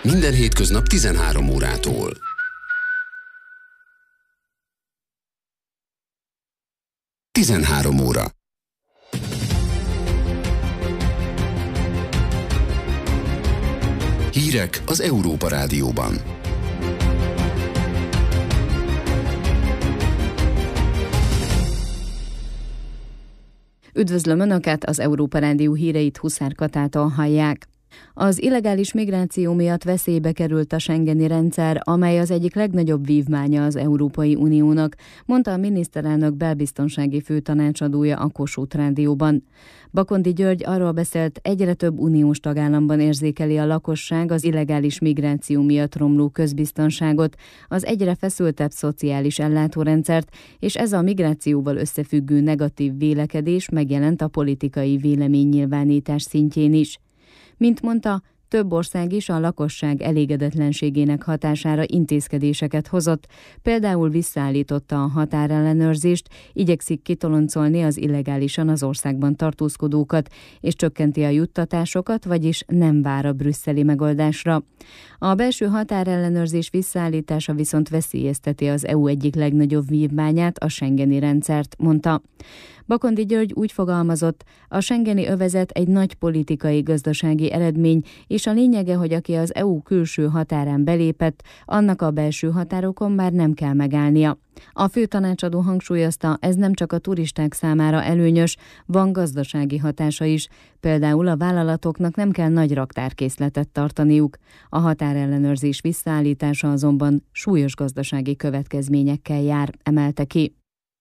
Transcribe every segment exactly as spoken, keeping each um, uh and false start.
Minden hétköznap tizenhárom órától. tizenhárom óra. Hírek az Európa Rádióban. Üdvözlöm Önöket, az Európa Rádió híreit Huszár Katától hallják. Az illegális migráció miatt veszélybe került a schengeni rendszer, amely az egyik legnagyobb vívmánya az Európai Uniónak, mondta a miniszterelnök belbiztonsági főtanácsadója a Kossuth Rádióban. Bakondy György arról beszélt, egyre több uniós tagállamban érzékeli a lakosság az illegális migráció miatt romló közbiztonságot, az egyre feszültebb szociális ellátórendszert, és ez a migrációval összefüggő negatív vélekedés megjelent a politikai véleménynyilvánítás szintjén is. Mint mondta, több ország is a lakosság elégedetlenségének hatására intézkedéseket hozott, például visszaállította a határellenőrzést, igyekszik kitoloncolni az illegálisan az országban tartózkodókat, és csökkenti a juttatásokat, vagyis nem vár a brüsszeli megoldásra. A belső határellenőrzés visszaállítása viszont veszélyezteti az é u egyik legnagyobb vívmányát, a schengeni rendszert, mondta. Bakondy György úgy fogalmazott, a schengeni övezet egy nagy politikai gazdasági eredmény, és a lényege, hogy aki az é u külső határán belépett, annak a belső határokon már nem kell megállnia. A főtanácsadó hangsúlyozta, ez nem csak a turisták számára előnyös, van gazdasági hatása is, például a vállalatoknak nem kell nagy raktárkészletet tartaniuk. A határellenőrzés visszaállítása azonban súlyos gazdasági következményekkel jár, emelte ki.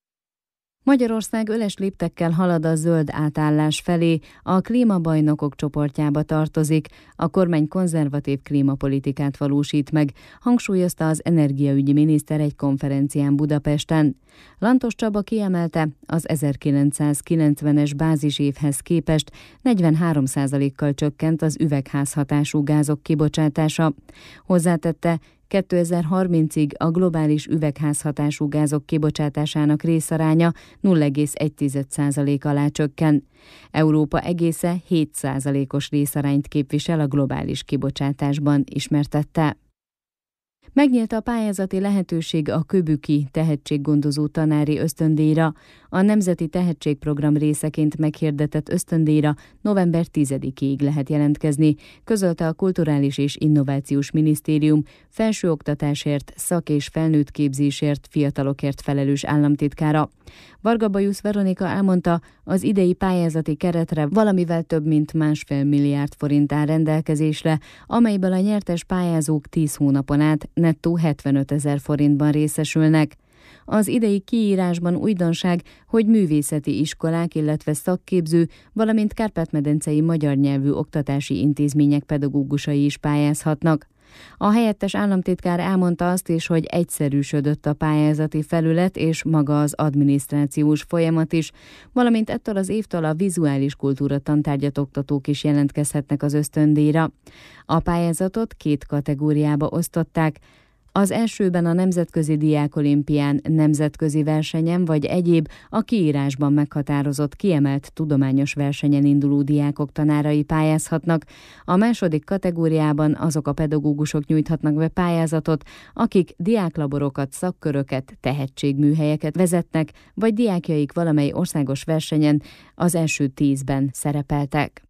Magyarország öles léptekkel halad a zöld átállás felé, a klímabajnokok csoportjába tartozik, a kormány konzervatív klímapolitikát valósít meg, hangsúlyozta az energiaügyi miniszter egy konferencián Budapesten. Lantos Csaba kiemelte, az ezerkilencszázkilencvenes bázisévhez képest negyvenhárom százalékkal csökkent az üvegházhatású gázok kibocsátása. Hozzátette, kétezer-harmincig a globális üvegházhatású gázok kibocsátásának részaránya nulla egész egy százalék alá csökken. Európa egésze hét százalékos részarányt képvisel a globális kibocsátásban, ismertette. Megnyílt a pályázati lehetőség a Köbüki tehetséggondozó tanári ösztöndíjra. A Nemzeti Tehetségprogram részeként meghirdetett ösztöndíjra november tizedikéig lehet jelentkezni, közölte a Kulturális és Innovációs Minisztérium felsőoktatásért, szak- és felnőttképzésért, fiatalokért felelős államtitkára. Varga Bajusz Veronika elmondta, az idei pályázati keretre valamivel több mint másfél milliárd forint áll rendelkezésre, amelyből a nyertes pályázók tíz hónapon át nettó hetvenötezer forintban részesülnek. Az idei kiírásban újdonság, hogy művészeti iskolák, illetve szakképző, valamint kárpát-medencei magyar nyelvű oktatási intézmények pedagógusai is pályázhatnak. A helyettes államtitkár elmondta azt is, hogy egyszerűsödött a pályázati felület és maga az adminisztrációs folyamat is, valamint ettől az évtől a vizuális kultúra tantárgyat oktatók is jelentkezhetnek az ösztöndíjra. A pályázatot két kategóriába osztották. Az elsőben a Nemzetközi Diákolimpián, nemzetközi versenyen vagy egyéb a kiírásban meghatározott kiemelt tudományos versenyen induló diákok tanárai pályázhatnak. A második kategóriában azok a pedagógusok nyújthatnak be pályázatot, akik diáklaborokat, szakköröket, tehetségműhelyeket vezetnek, vagy diákjaik valamely országos versenyen az első tízben szerepeltek.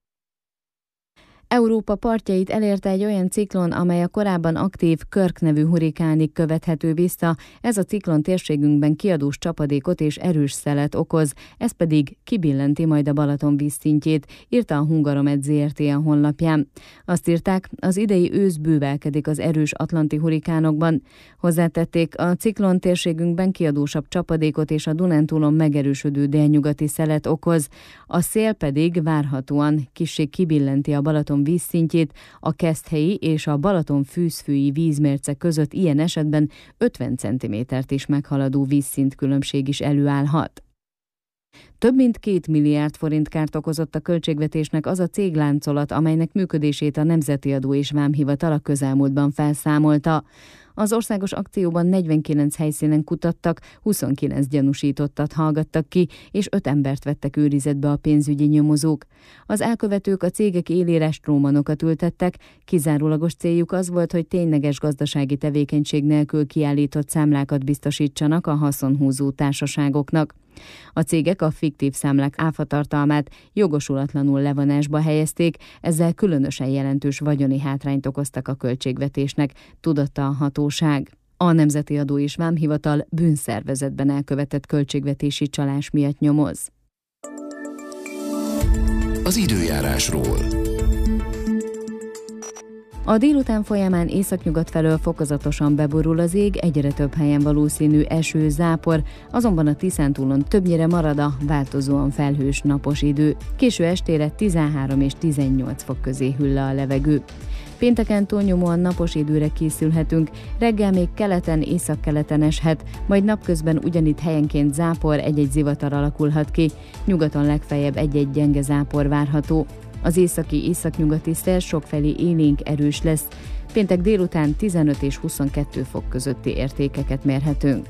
Európa partjait elérte egy olyan ciklon, amely a korábban aktív Kirk nevű hurikánig követhető vissza. Ez a ciklon térségünkben kiadós csapadékot és erős szelet okoz, ez pedig kibillenti majd a Balaton vízszintjét, írta a Hungaromed zé er té a honlapján. Azt írták, az idei ősz bővelkedik az erős atlanti hurikánokban. Hozzátették, a ciklon térségünkben kiadósabb csapadékot és a Dunántúlon megerősödő délnyugati szelet okoz. A szél pedig várhatóan kissé kibillenti a Balaton vízszintjét, a Keszthelyi és a Balaton-fűzfői vízmérce között ilyen esetben ötven centimétert is meghaladó vízszintkülönbség is előállhat. Több mint két milliárd forint kárt okozott a költségvetésnek az a cégláncolat, amelynek működését a Nemzeti Adó és Vámhivatal a közelmúltban felszámolta. Az országos akcióban negyvenkilenc helyszínen kutattak, huszonkilenc gyanúsítottat hallgattak ki, és öt embert vettek őrizetbe a pénzügyi nyomozók. Az elkövetők a cégek élére strómanokat ültettek, kizárólagos céljuk az volt, hogy tényleges gazdasági tevékenység nélkül kiállított számlákat biztosítsanak a haszonhúzó társaságoknak. A cégek a fiktív számlák áfatartalmát jogosulatlanul levonásba helyezték, ezzel különösen jelentős vagyoni hátrányt okoztak a költségvetésnek, tudatta a hatóság. A Nemzeti Adó és Vámhivatal bűnszervezetben elkövetett költségvetési csalás miatt nyomoz. Az időjárásról. A délután folyamán északnyugat felől fokozatosan beborul az ég, egyre több helyen valószínű eső, zápor, azonban a Tiszántúlon többnyire marad a változóan felhős napos idő. Késő estére tizenhárom és tizennyolc fok közé hűl le a levegő. Pénteken túlnyomóan napos időre készülhetünk, reggel még keleten, északkeleten eshet, majd napközben ugyanitt helyenként zápor, egy-egy zivatar alakulhat ki, nyugaton legfeljebb egy-egy gyenge zápor várható. Az északi északnyugati szer sokfelé élénk erős lesz. Péntek délután tizenöt és huszonkettő fok közötti értékeket mérhetünk.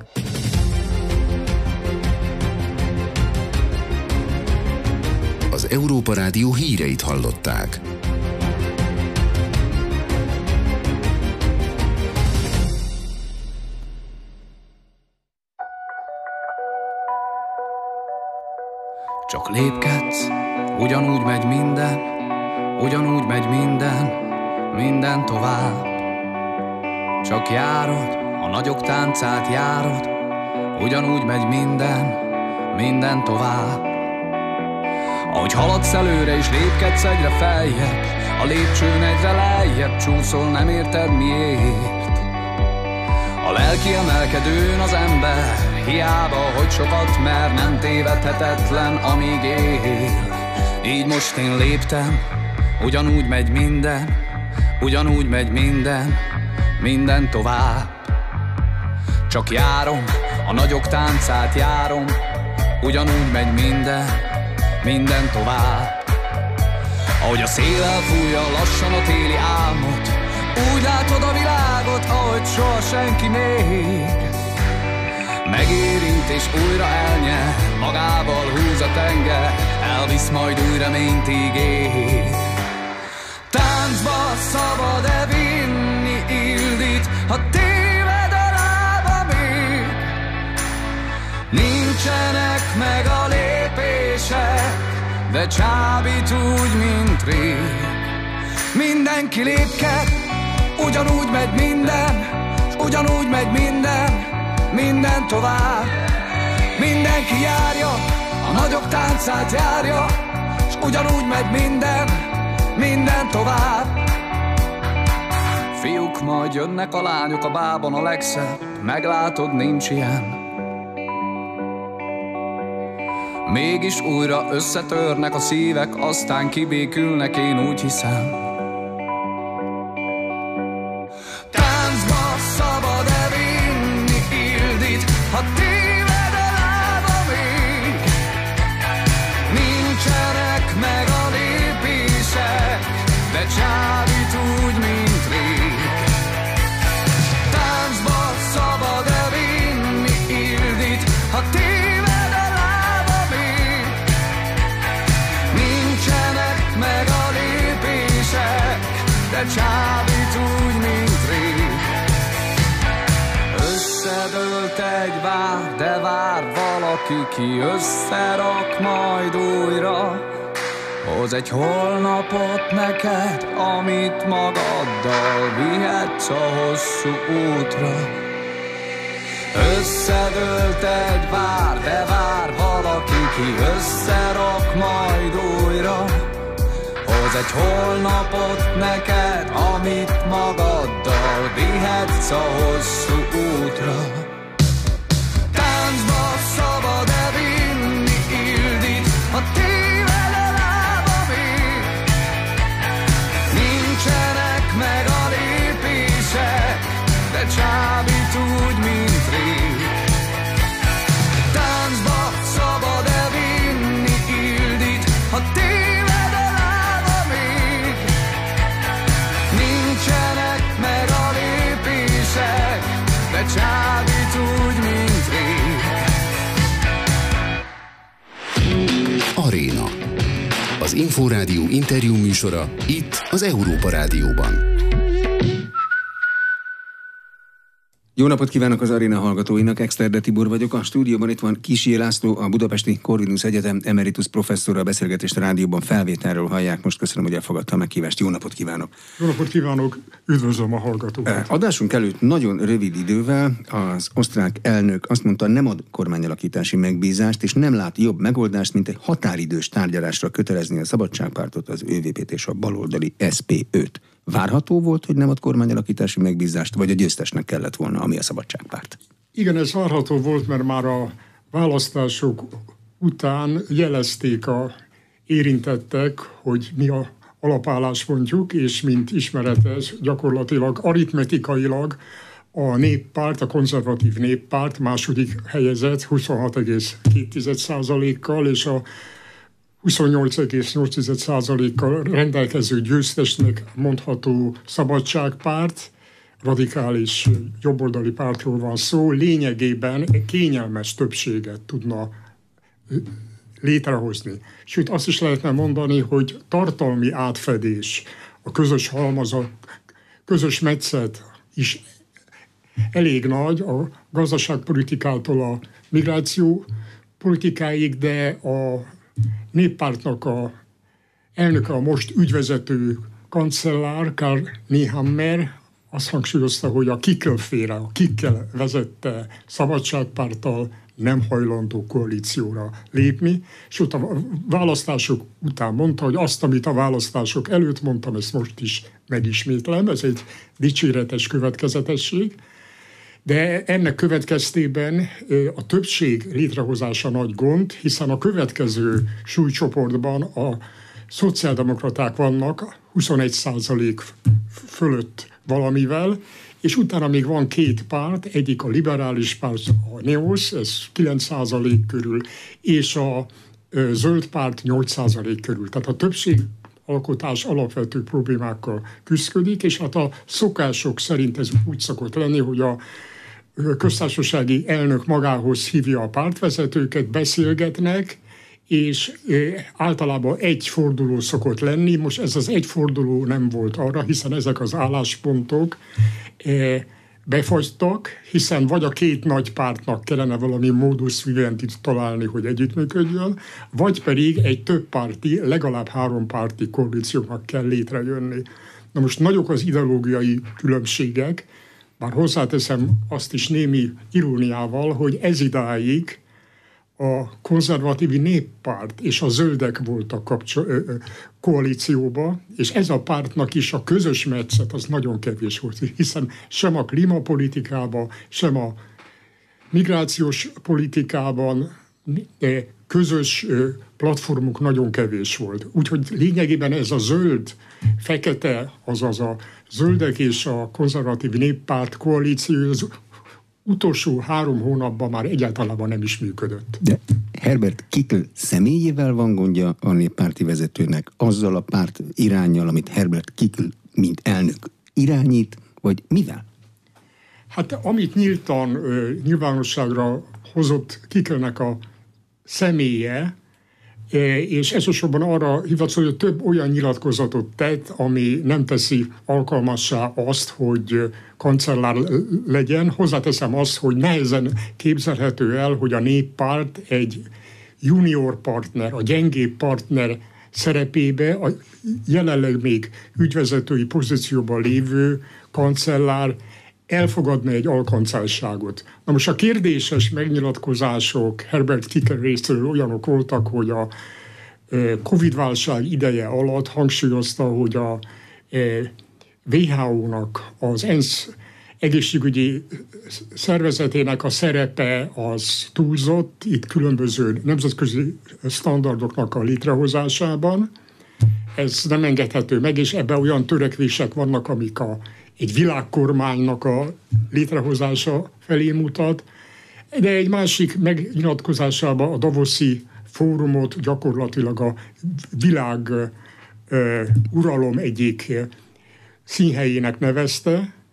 Az Európa Rádió híreit hallották. Csak lépkedsz, ugyanúgy megy minden, ugyanúgy megy minden, minden tovább. Csak járod, a nagyok táncát járod, ugyanúgy megy minden, minden tovább. Ahogy haladsz előre és lépkedsz egyre feljebb, a lépcsőn egyre lejjebb csúszol, nem érted miért. A lelki emelkedőn az ember, hiába, hogy sokat mer, nem tévedhetetlen, amíg él. Így most én léptem, ugyanúgy megy minden, ugyanúgy megy minden, minden tovább. Csak járom, a nagyok táncát járom, ugyanúgy megy minden, minden tovább. Ahogy a szél elfújja lassan a téli álmot, úgy látod a világot, ahogy soha senki még. Megérint és újra elnyer, magával húz a tenger, elvisz majd új reményt ígér. Táncba szabad-e vinni Ildit, ha téved a lába még? Nincsenek meg a lépések, de csábít úgy, mint rég. Mindenki lépked, ugyanúgy megy minden, s ugyanúgy megy minden, minden tovább. Mindenki járja, a nagyok táncát járja, s ugyanúgy megy minden, minden tovább. Fiúk, majd jönnek a lányok, a bában a legszebb, meglátod, nincs ilyen. Mégis újra összetörnek a szívek, aztán kibékülnek, én úgy hiszem. Táncba szabad-e vinni Ildit, ha téved a lába még? Nincsenek meg a lépések, de csábít úgy, mint rég. Táncba szabad-e vinni Ildit, ha téved a lába még? Nincsenek meg a lépések, de csábít úgy, mint rég. Összedőlt egy vár, de vár valaki, ki összerak majd újra. Hoz egy holnapot neked, amit magaddal vihetsz a hosszú útra. Összedőlt egy vár, de vár valaki, ki összerak majd újra. Hoz egy holnapot neked, amit magaddal vihetsz a hosszú útra. Táncba szabad-e vinni Ildit, ha téved a lába még? Nincsenek meg a lépések, de csábít úgy, mint rég. Táncba szabad-e vinni Ildit, ha téved a lába még? Nincsenek meg a lépések, Az Inforádió interjú műsora itt az Európa Rádióban. Jó napot kívánok az aréna hallgatóinak, Exterde Tibor vagyok. A stúdióban itt van Kissy László, a Budapesti Corvinus Egyetem emeritus professzora. A beszélgetést a rádióban felvételről hallják. Most köszönöm, hogy elfogadta a meghívást. Jó napot kívánok! Jó napot kívánok! Üdvözlöm a hallgatókat! Adásunk előtt nagyon rövid idővel az osztrák elnök azt mondta, nem ad kormányalakítási megbízást, és nem lát jobb megoldást, mint egy határidős tárgyalásra kötelezni a Szabadságpártot, az ö vé pét és a baloldali es pé öt. Várható volt, hogy nem ad kormányalakítási megbízást, vagy a győztesnek kellett volna, ami a Szabadságpárt? Igen, ez várható volt, mert már a választások után jelezték a érintettek, hogy mi a alapálláspontjuk, és mint ismeretes, gyakorlatilag aritmetikailag a néppárt, a konzervatív néppárt második helyezett huszonhat egész két százalékkal, és a huszonnyolc egész nyolc százalékkal rendelkező győztesnek mondható Szabadságpárt, radikális jobboldali pártról van szó, lényegében kényelmes többséget tudna létrehozni. Sőt, azt is lehetne mondani, hogy tartalmi átfedés, a közös halmazat, közös metszet is elég nagy a gazdaságpolitikától a migráció politikáig, de a néppártnak a elnöke, a most ügyvezető kancellár, Karl Nehammer azt hangsúlyozta, hogy a Kickl-féle, a Kickl vezette Szabadságpárttal nem hajlandó koalícióra lépni, és ott a választások után mondta, hogy azt, amit a választások előtt mondtam, ezt most is megismétlem, ez egy dicséretes következetesség, de ennek következtében a többség létrehozása nagy gond, hiszen a következő súlycsoportban a szociáldemokraták vannak huszonegy százalék fölött valamivel, és utána még van két párt, egyik a liberális párt, a NEOS, ez kilenc százalék körül, és a zöld párt nyolc százalék körül. Tehát a többség alkotás alapvető problémákkal küszködik, és hát a szokások szerint ez úgy szokott lenni, hogy a köztársasági elnök magához hívja a pártvezetőket, beszélgetnek, és általában egy forduló szokott lenni. Most ez az egy forduló nem volt arra, hiszen ezek az álláspontok befagytak, hiszen vagy a két nagy pártnak kellene valami modus vivendit találni, hogy együttműködjön, vagy pedig egy több párti, legalább három párti koalíciónak kell létrejönni. Na most nagyok az ideológiai különbségek, bár hozzáteszem azt is némi iróniával, hogy ez idáig a konzervatív néppárt és a zöldek voltak kapcsol- koalícióba, és ez a pártnak is a közös metszet az nagyon kevés volt, hiszen sem a klímapolitikában, sem a migrációs politikában közös platformunk nagyon kevés volt. Úgyhogy lényegében ez a zöld, fekete, azaz a zöldek és a konzervatív néppárt koalíció az utolsó három hónapban már egyáltalán nem is működött. De Herbert Kickl személyével van gondja a néppárti vezetőnek, azzal a párt iránnyal, amit Herbert Kickl, mint elnök irányít, vagy mivel? Hát amit nyíltan nyilvánosságra hozott Kicklnek a személye, és elsősorban arra hivatkozó, hogy több olyan nyilatkozatot tett, ami nem teszi alkalmassá azt, hogy kancellár legyen. Hozzáteszem azt, hogy nehezen képzelhető el, hogy a néppárt egy junior partner, a gyengébb partner szerepébe a jelenleg még ügyvezetői pozícióban lévő kancellár elfogadna egy alkancellárságot. Na most a kérdéses megnyilatkozások Herbert Kickl részéről olyanok voltak, hogy a Covid-válság ideje alatt hangsúlyozta, hogy a vé há ó-nak, az ENSZ egészségügyi szervezetének a szerepe az túlzott, itt különböző nemzetközi standardoknak a létrehozásában. Ez nem engedhető meg, és ebben olyan törekvések vannak, amik a egy világkormánynak a létrehozása felé mutat, de egy másik megnyilatkozásában a Davoszi fórumot gyakorlatilag a világ uh, uralom egyik színhelyének nevezte,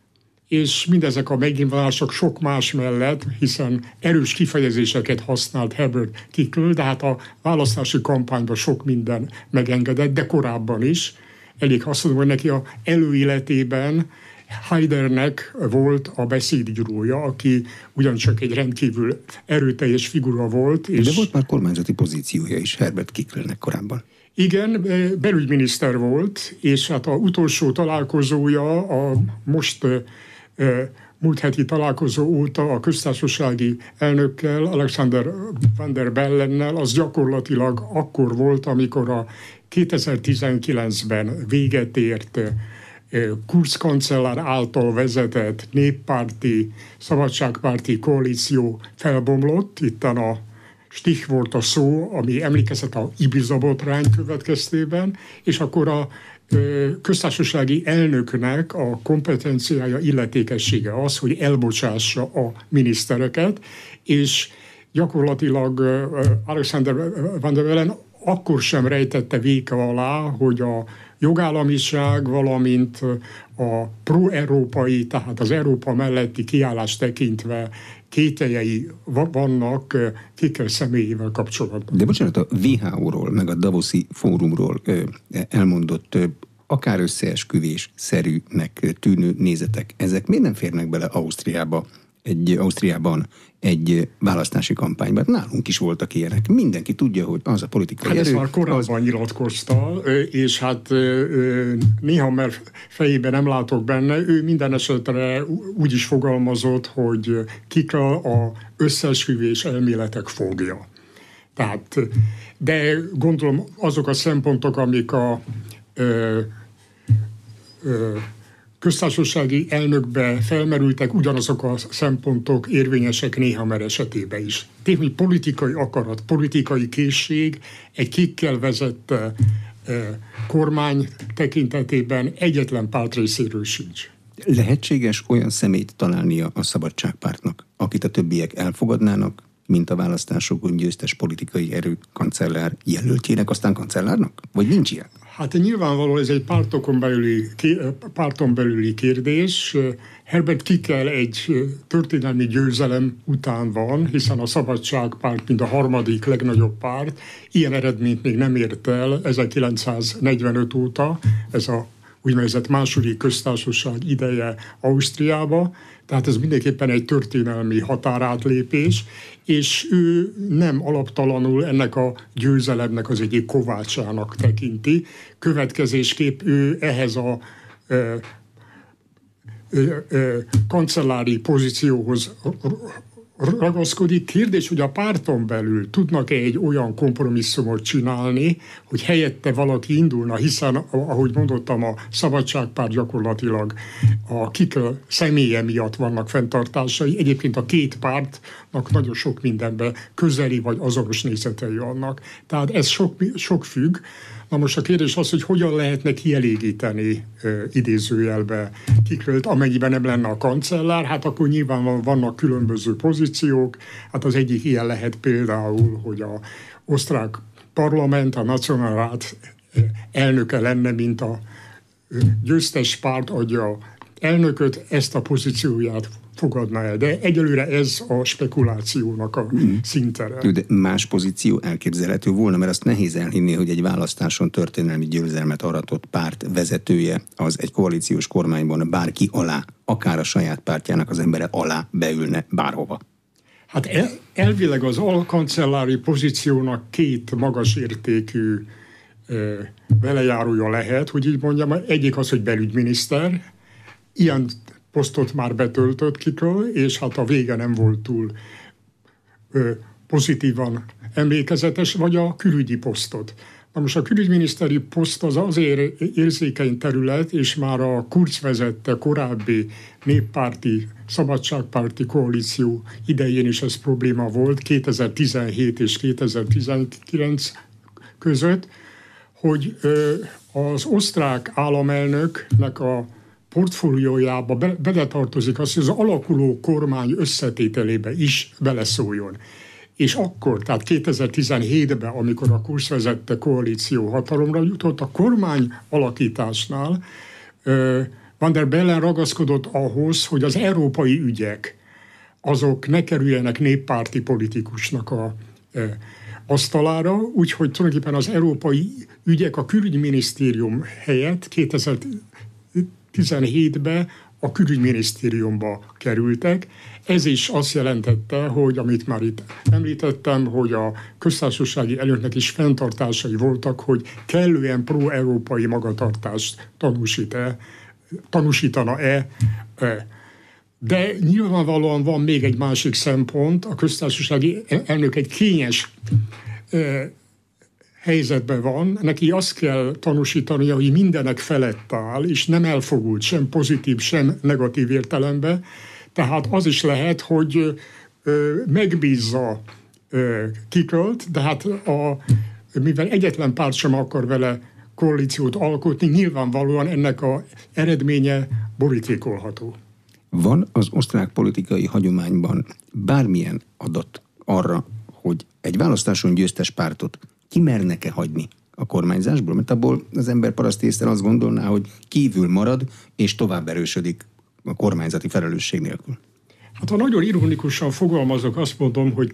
és mindezek a megnyilvánulások sok más mellett, hiszen erős kifejezéseket használt Herbert Kickl, de hát a választási kampányban sok minden megengedett, de korábban is. Elég azt mondom, hogy neki a előéletében Haidernek volt a beszédírója, aki ugyancsak egy rendkívül erőteljes figura volt. És de volt már kormányzati pozíciója is Herbert Kicklnek korábban. Igen, belügyminiszter volt, és hát a utolsó találkozója a most múlt heti találkozó óta a köztársasági elnökkel, Alexander Van der Bellennel, az gyakorlatilag akkor volt, amikor a kétezer-tizenkilencben véget ért Kurz kancellár által vezetett néppárti, szabadságpárti koalíció felbomlott. Itten a Stich volt a szó, ami emlékezett a Ibiza botrány következtében, és akkor a köztársasági elnöknek a kompetenciája, illetékessége az, hogy elbocsássa a minisztereket, és gyakorlatilag Alexander Van der Bellen akkor sem rejtette véka alá, hogy a jogállamiság, valamint a pro-európai, tehát az Európa melletti kiállást tekintve kételjei vannak Kickl személyével kapcsolatban. De bocsánat, a vé há ó-ról, meg a Davoszi fórumról elmondott akár összeesküvés-szerűnek tűnő nézetek, ezek miért nem férnek bele Ausztriába, egy, Ausztriában egy választási kampányban? Nálunk is voltak ilyenek. Mindenki tudja, hogy az a politikai hát erő... ezt már korábban az... nyilatkozta, és hát néha, mert fejében nem látok benne, ő minden esetre úgy is fogalmazott, hogy Kickl a összeesküvés elméletek fogja. Tehát, de gondolom azok a szempontok, amik a ö, ö, köztársasági elnökbe felmerültek, ugyanazok a szempontok érvényesek Nehammer esetében is. Tényleg politikai akarat, politikai készség egy Kickl vezette eh, kormány tekintetében egyetlen párt részéről sincs. Lehetséges olyan személyt találnia a Szabadságpártnak, akit a többiek elfogadnának, mint a választásokon győztes politikai erő kancellár jelöltjének, aztán kancellárnak? Vagy nincs ilyen? Hát nyilvánvalóan ez egy pártokon belüli, párton belüli kérdés. Herbert Kickl egy történelmi győzelem után van, hiszen a Szabadságpárt, mint a harmadik legnagyobb párt, ilyen eredményt még nem ért el ezerkilencszáznegyvenöt óta, ez a úgynevezett második köztársaság ideje Ausztriába, tehát ez mindenképpen egy történelmi határátlépés, és ő nem alaptalanul ennek a győzelemnek az egyik kovácsának tekinti. Következésképp ő ehhez a ö, ö, ö, kancellári pozícióhoz ragaszkodik. Kérdés, hogy a párton belül tudnak-e egy olyan kompromisszumot csinálni, hogy helyette valaki indulna, hiszen, ahogy mondottam, a Szabadságpárt gyakorlatilag a Kickl személye miatt vannak fenntartásai. Egyébként a két pártnak nagyon sok mindenben közeli vagy azonos nézetei vannak. Tehát ez sok, sok függ. Na most a kérdés az, hogy hogyan lehetne kielégíteni uh, idézőjelbe Kicklt, amennyiben nem lenne a kancellár, hát akkor nyilván vannak különböző pozíciók. Hát az egyik ilyen lehet például, hogy a osztrák parlament, a Nationalrat elnöke lenne, mint a győztes párt adja elnököt, ezt a pozícióját fogadná el. De egyelőre ez a spekulációnak a mm. szintere. De más pozíció elképzelhető volna, mert azt nehéz elhinni, hogy egy választáson történelmi győzelmet aratott párt vezetője az egy koalíciós kormányban bárki alá, akár a saját pártjának az embere alá beülne bárhova. Hát el, elvileg az alkancellári pozíciónak két magas értékű ö, velejárója lehet, hogy így mondjam, egyik az, hogy belügyminiszter, ilyen posztot már betöltött Kickl, és hát a vége nem volt túl ö, pozitívan emlékezetes, vagy a külügyi posztot. Na most a külügyminiszteri poszt az azért érzékeny terület, és már a Kurz vezette korábbi néppárti, szabadságpárti koalíció idején is ez probléma volt, kétezer-tizenhét és kétezer-tizenkilenc között, hogy ö, az osztrák államelnöknek a portfóliójába be, beletartozik az, hogy az alakuló kormány összetételébe is beleszóljon. És akkor, tehát kétezer-tizenhétben, amikor a Kurz vezette koalíció hatalomra jutott, a kormány alakításnál ö, Van der Bellen ragaszkodott ahhoz, hogy az európai ügyek azok ne kerüljenek néppárti politikusnak a e, asztalára, úgyhogy tulajdonképpen az európai ügyek a külügyminisztérium helyett kétezer-tizenhétben a külügyminisztériumba kerültek. Ez is azt jelentette, hogy amit már itt említettem, hogy a köztársasági elnöknek is fenntartásai voltak, hogy kellően pro-európai magatartást tanúsít-e, tanúsítana-e. De nyilvánvalóan van még egy másik szempont, a köztársasági elnök egy kényes helyzetben van, neki azt kell tanúsítania, hogy mindenek felett áll, és nem elfogult sem pozitív, sem negatív értelemben. Tehát az is lehet, hogy ö, megbízza ö, Kickölt, de hát a, mivel egyetlen párt sem akar vele koalíciót alkotni, nyilvánvalóan ennek az eredménye borítékolható. Van az osztrák politikai hagyományban bármilyen adat arra, hogy egy választáson győztes pártot kimernek-e hagyni a kormányzásból? Mert abból az ember parasztésztel azt gondolná, hogy kívül marad és tovább erősödik a kormányzati felelősség nélkül. Hát ha nagyon ironikusan fogalmazok, azt mondom, hogy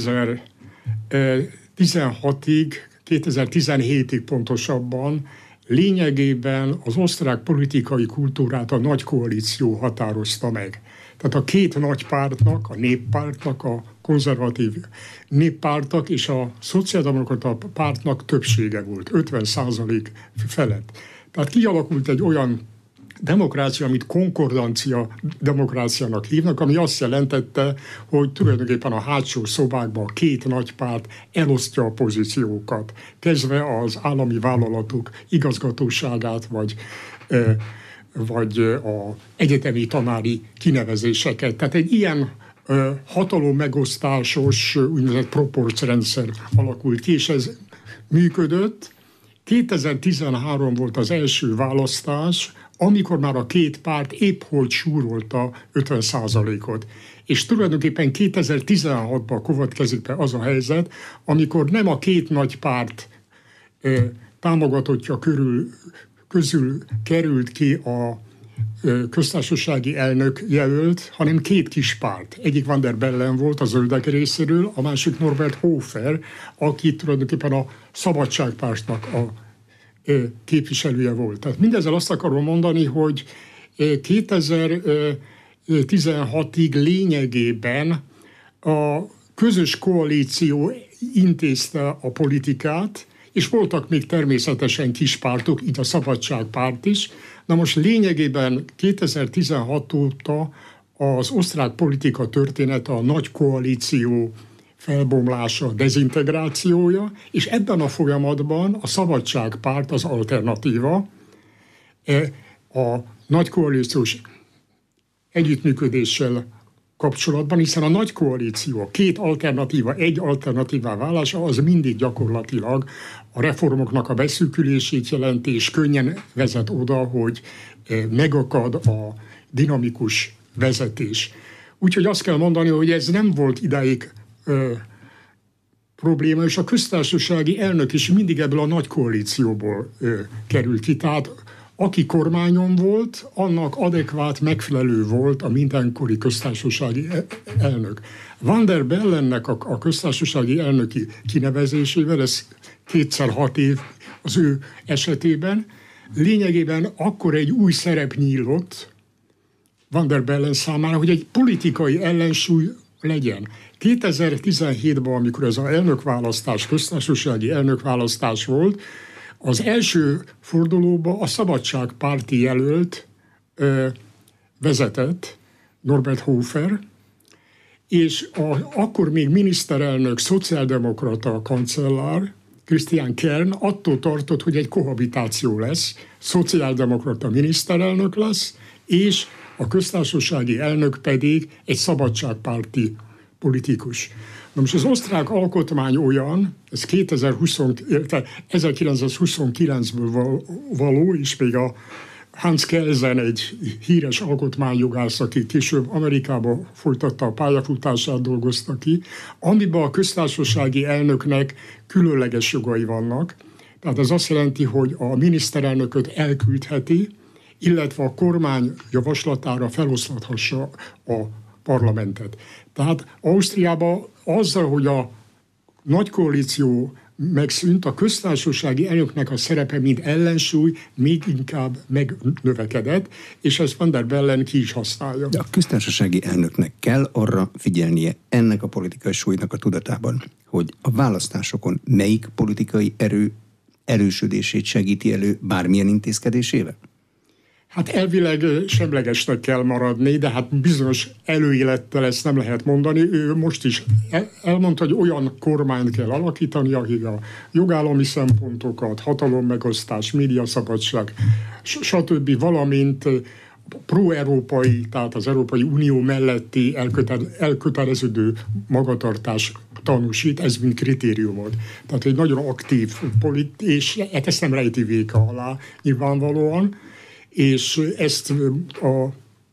kétezer-tizenhatig, kétezer-tizenhétig pontosabban lényegében az osztrák politikai kultúrát a nagy koalíció határozta meg. Tehát a két nagy pártnak, a néppártnak, a konzervatív néppártak és a szociáldemokrata pártnak többsége volt, ötven százalék felett. Tehát kialakult egy olyan demokrácia, amit konkordancia demokráciának hívnak, ami azt jelentette, hogy tulajdonképpen a hátsó szobákban a két nagy párt elosztja a pozíciókat, kezdve az állami vállalatok igazgatóságát, vagy, vagy a egyetemi tanári kinevezéseket. Tehát egy ilyen hatalom megosztásos úgynevezett proporcrendszer alakult ki, és ez működött. kétezer-tizenhárom volt az első választás, amikor már a két párt épp hogy súrolta ötven százalékot. És tulajdonképpen kétezer-tizenhatban következik be az a helyzet, amikor nem a két nagy párt ö, támogatottja körül, közül került ki a ö, köztársasági elnök jelölt, hanem két kis párt. Egyik Van der Bellen volt a zöldek részéről, a másik Norbert Hofer, aki tulajdonképpen a Szabadságpártnak a képviselője volt. Tehát mindezzel azt akarom mondani, hogy kétezer-tizenhatig lényegében a közös koalíció intézte a politikát, és voltak még természetesen kis pártok, így a Szabadságpárt is. Na most lényegében kétezer-tizenhat óta az osztrák politika története a nagy koalíció felbomlása, dezintegrációja, és ebben a folyamatban a Szabadságpárt az alternatíva, a nagy koalíciós együttműködéssel kapcsolatban, hiszen a nagy koalíció, a két alternatíva, egy alternatívá válása, az mindig gyakorlatilag a reformoknak a beszűkülését jelenti, és könnyen vezet oda, hogy megakad a dinamikus vezetés. Úgyhogy azt kell mondani, hogy ez nem volt idáig Ö, probléma, és a köztársasági elnök is mindig ebből a nagy koalícióból ö, került ki. Tehát aki kormányon volt, annak adekvát, megfelelő volt a mindenkori köztársasági elnök. Van der Bellennek a, a köztársasági elnöki kinevezésével, ez kétszer hat év az ő esetében, lényegében akkor egy új szerep nyílott Van der Bellen számára, hogy egy politikai ellensúly legyen. kétezer-tizenhétben, amikor ez az elnökválasztás, köztársasági elnökválasztás volt, az első fordulóban a Szabadságpárti jelölt ö, vezetett, Norbert Hofer, és a, akkor még miniszterelnök, szociáldemokrata kancellár, Christian Kern attól tartott, hogy egy kohabitáció lesz, szociáldemokrata miniszterelnök lesz, és a köztársasági elnök pedig egy szabadságpárti politikus. Na most az osztrák alkotmány olyan, ez ezerkilencszázhuszonkilencből való, és még a Hans Kelsen, egy híres alkotmányjogász, aki később Amerikában folytatta a pályafutását, dolgozta ki, amiben a köztársasági elnöknek különleges jogai vannak. Tehát ez azt jelenti, hogy a miniszterelnököt elküldheti, illetve a kormány javaslatára feloszlathassa a parlamentet. Tehát Ausztriában azzal, hogy a nagy koalíció megszűnt, a köztársasági elnöknek a szerepe, mint ellensúly még inkább megnövekedett, és ezt Van der Bellen ki is használja. De a köztársasági elnöknek kell arra figyelnie ennek a politikai súlynak a tudatában, hogy a választásokon melyik politikai erő erősödését segíti elő bármilyen intézkedésével? Hát elvileg semlegesnek kell maradni, de hát bizonyos előélettel ezt nem lehet mondani. Ő most is elmondta, hogy olyan kormányt kell alakítani, akik a jogállami szempontokat, hatalommegosztás, médiaszabadság, stb. Valamint pro-európai, tehát az Európai Unió melletti elköteleződő magatartás tanúsít, ez mint kritériumot. Tehát egy nagyon aktív polit, és ezt nem rejti véka alá nyilvánvalóan, és ezt a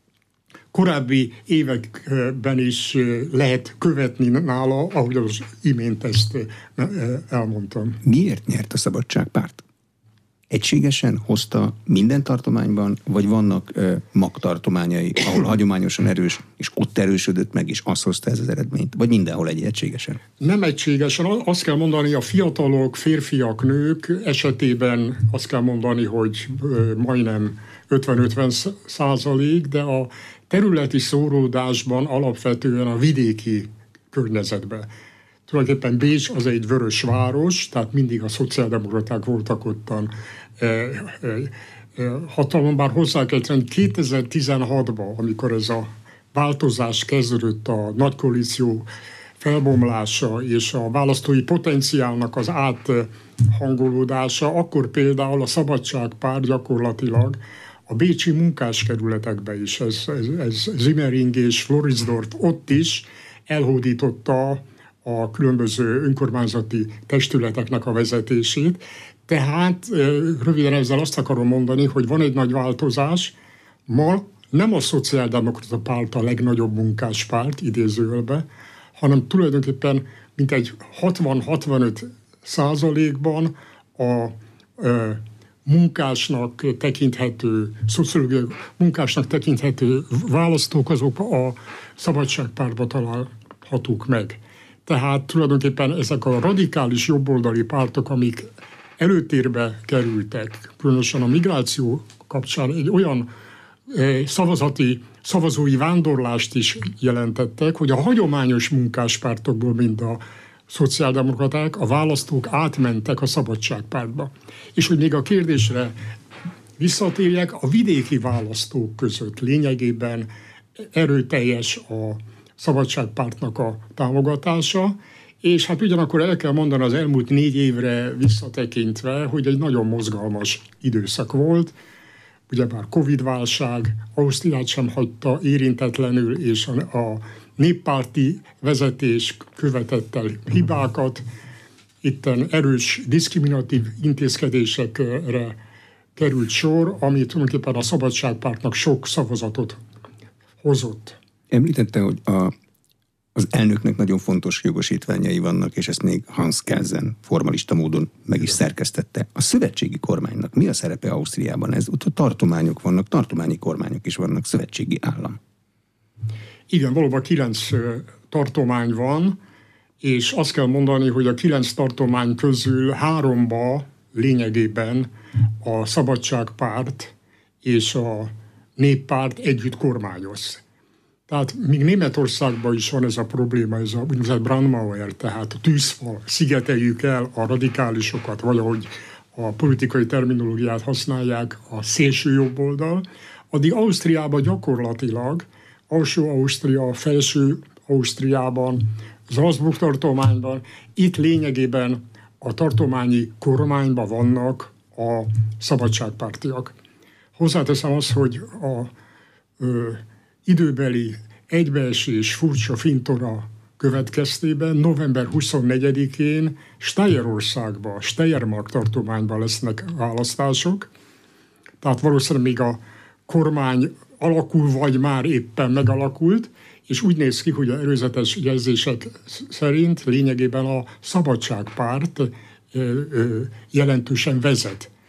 korábbi években is lehet követni nála, ahogy az imént ezt elmondtam. Miért nyert a Szabadságpárt? Egységesen hozta minden tartományban, vagy vannak ö, magtartományai, ahol hagyományosan erős, és ott erősödött meg, és azt hozta ez az eredményt? Vagy mindenhol egy egységesen? Nem egységesen. Azt kell mondani, a fiatalok, férfiak, nők esetében azt kell mondani, hogy ö, majdnem ötven-ötven százalék, de a területi szóródásban alapvetően a vidéki környezetben. Tulajdonképpen Bécs az egy vörös város, tehát mindig a szociáldemokraták voltak ottan e, e, e, hatalom, bár hozzá kell tenni, kétezer-tizenhatban, amikor ez a változás kezdődött, a nagykoalíció felbomlása és a választói potenciálnak az áthangolódása, akkor például a Szabadságpárt gyakorlatilag a bécsi munkáskerületekben is, ez, ez, ez Simmering és Floridsdorf ott is elhódította a különböző önkormányzati testületeknek a vezetését. Tehát röviden ezzel azt akarom mondani, hogy van egy nagy változás. Ma nem a szociáldemokrata párt a legnagyobb munkáspárt, idézőjelbe, hanem tulajdonképpen mintegy hatvan-hatvanöt százalékban a, a munkásnak tekinthető, szociológiai munkásnak tekinthető választók azok a Szabadságpártba találhatók meg. Tehát tulajdonképpen ezek a radikális jobboldali pártok, amik előtérbe kerültek, különösen a migráció kapcsán egy olyan szavazati, szavazói vándorlást is jelentettek, hogy a hagyományos munkáspártokból, mint a szociáldemokraták, a választók átmentek a Szabadságpártba. És hogy még a kérdésre visszatérjek, a vidéki választók között lényegében erőteljes a Szabadságpártnak a támogatása, és hát ugyanakkor el kell mondani az elmúlt négy évre visszatekintve, hogy egy nagyon mozgalmas időszak volt. Ugyebár Covid-válság, Ausztriát sem hagyta érintetlenül, és a, a néppárti vezetés követett el hibákat. Itten erős, diszkriminatív intézkedésekre került sor, ami tulajdonképpen a Szabadságpártnak sok szavazatot hozott. Említette, hogy a, az elnöknek nagyon fontos jogosítványai vannak, és ezt még Hans Kelsen formalista módon meg is szerkesztette. A szövetségi kormánynak mi a szerepe Ausztriában? Ez ott a tartományok vannak, tartományi kormányok is vannak, szövetségi állam. Igen, valóban kilenc tartomány van, és azt kell mondani, hogy a kilenc tartomány közül háromba lényegében a Szabadságpárt és a Néppárt együtt kormányoz. Tehát még Németországban is van ez a probléma, ez a úgynevezett Brandmauer, tehát a tűzfal, szigeteljük el a radikálisokat, vagy ahogy a politikai terminológiát használják, a szélső jobboldal, addig Ausztriában gyakorlatilag, Alsó-Ausztria, Felső Ausztriában, Salzburg tartományban, itt lényegében a tartományi kormányban vannak a szabadságpártiak. Hozzáteszem azt, hogy a ö, időbeli egybeesés furcsa fintora következtében november huszonnegyedikén Steierországban, Steiermark tartományban lesznek választások, tehát valószínűleg még a kormány alakul, vagy már éppen megalakult, és úgy néz ki, hogy az előzetes jelzések szerint lényegében a Szabadságpárt jelentősen vezet.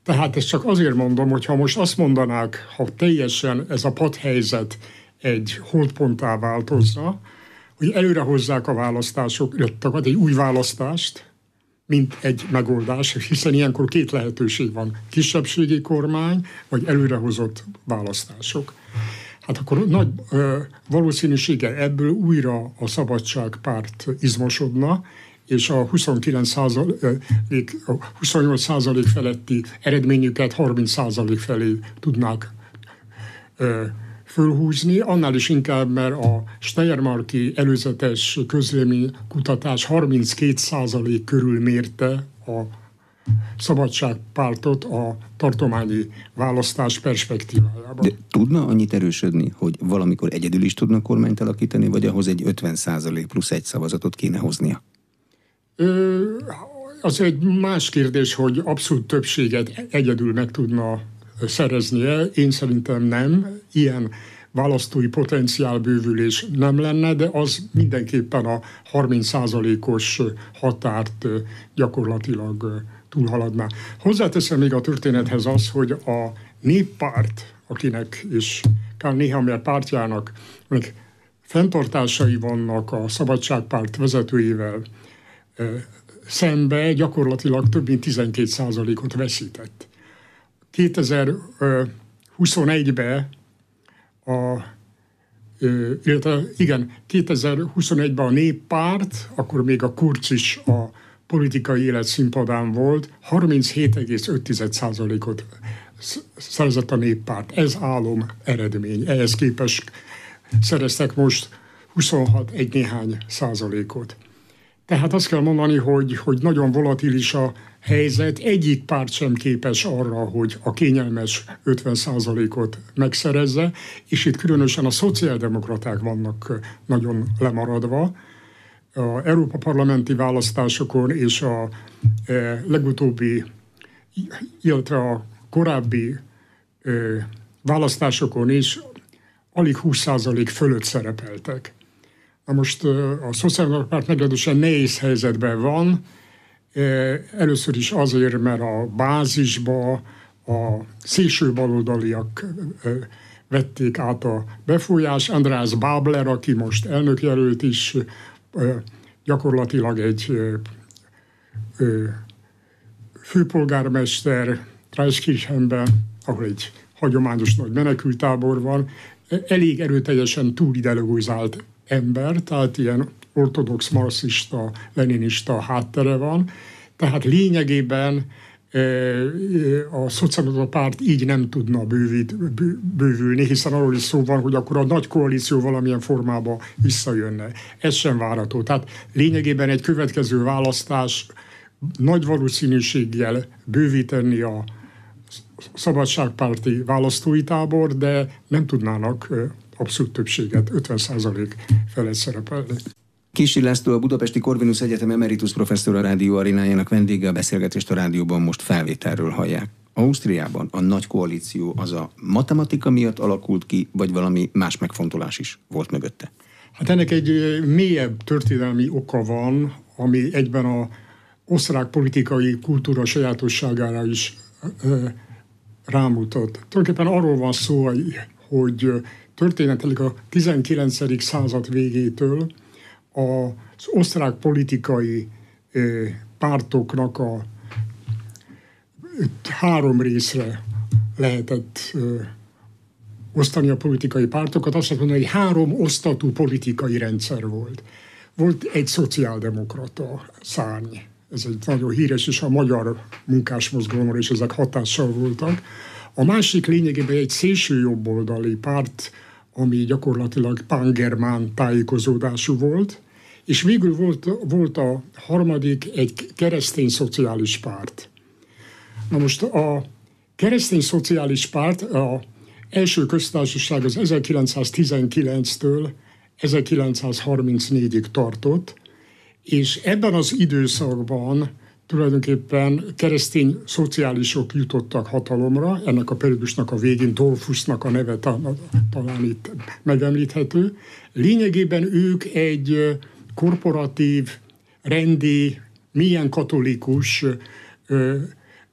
Tehát ezt csak azért mondom, hogy ha most azt mondanák, ha teljesen ez a padhelyzet egy holdponttá változna, hogy előre hozzák a választásokat, egy új választást, mint egy megoldás, hiszen ilyenkor két lehetőség van. Kisebbségi kormány, vagy előrehozott választások. Hát akkor nagy ö, valószínűséggel ebből újra a Szabadságpárt izmosodna, és a huszonkilenc százalék, a huszonnyolc százalék feletti eredményüket harminc százalék felé tudnák ö, fölhúzni, annál is inkább, mert a steiermarki előzetes közvéleménykutatás harminckét százalék körül mérte a Szabadságpártot a tartományi választás perspektívájában. De tudna annyit erősödni, hogy valamikor egyedül is tudna kormányt alakítani, vagy ahhoz egy ötven százalék plusz egy szavazatot kéne hoznia? Ö, az egy más kérdés, hogy abszolút többséget egyedül meg tudna szereznie. Én szerintem nem. Ilyen választói potenciálbővülés nem lenne, de az mindenképpen a harminc százalékos határt gyakorlatilag túlhaladná. Hozzáteszem még a történethez az, hogy a Néppárt, akinek és Kán Nehammer pártjának meg fenntartásai vannak a Szabadságpárt vezetőjével szembe, gyakorlatilag több mint tizenkét százalékot veszített. kétezer-huszonegyben a, illetve igen, kétezer-huszonegyben a Néppárt, akkor még a Kurz is a politikai élet színpadán volt, harminchét egész öt százalékot szerzett a Néppárt. Ez álom eredmény. Ehhez képest szereztek most huszonhat egy néhány százalékot. Tehát azt kell mondani, hogy, hogy nagyon volatilis a helyzet, egyik párt sem képes arra, hogy a kényelmes ötven százalékot megszerezze, és itt különösen a szociáldemokraták vannak nagyon lemaradva. A Európa parlamenti választásokon és a e, legutóbbi, illetve a korábbi e, választásokon is alig húsz százalék fölött szerepeltek. Na most a szociáldemokraták meglehetősen nehéz helyzetben van, először is azért, mert a bázisba a szélső baloldaliak vették át a befolyás. András Babler, aki most elnökjelölt is, gyakorlatilag egy főpolgármester Traiskirchenben, ahol egy hagyományos nagy menekültábor van, elég erőteljesen túlideologizált ember, tehát ilyen ortodox, marxista, leninista háttere van. Tehát lényegében a szociáldemokrata párt így nem tudna bővít, bővülni, hiszen arról is szó van, hogy akkor a nagy koalíció valamilyen formában visszajönne. Ez sem várható. Tehát lényegében egy következő választás nagy valószínűséggel bővíteni a szabadságpárti választói tábor, de nem tudnának abszolút többséget, ötven százalék felett szerepelni. Kissy László, a Budapesti Corvinus Egyetem emeritus professzor, a Rádió Arénájának vendége. A beszélgetést a rádióban most felvételről hallják. Ausztriában a nagy koalíció az a matematika miatt alakult ki, vagy valami más megfontolás is volt mögötte? Hát ennek egy mélyebb történelmi oka van, ami egyben a osztrák politikai kultúra sajátosságára is e, rámutat. Tulajdonképpen arról van szó, hogy történetileg a tizenkilencedik század végétől az osztrák politikai pártoknak a három részre lehetett osztani a politikai pártokat. Azt lehet mondani, hogy három osztatú politikai rendszer volt. Volt egy szociáldemokrata szárny. Ez egy nagyon híres, és a magyar munkásmozgalomra is ezek hatással voltak. A másik lényegében egy szélső jobboldali párt, ami gyakorlatilag pángermán tájékozódású volt, és végül volt, volt a harmadik egy keresztény szociális párt. Na most a keresztény szociális párt az első köztársaság az ezerkilencszáztizenkilenctől ezerkilencszázharmincnégyig tartott, és ebben az időszakban tulajdonképpen keresztény szociálisok jutottak hatalomra, ennek a periódusnak a végén Dollfussnak a neve talán itt megemlíthető. Lényegében ők egy korporatív, rendi, mélyen katolikus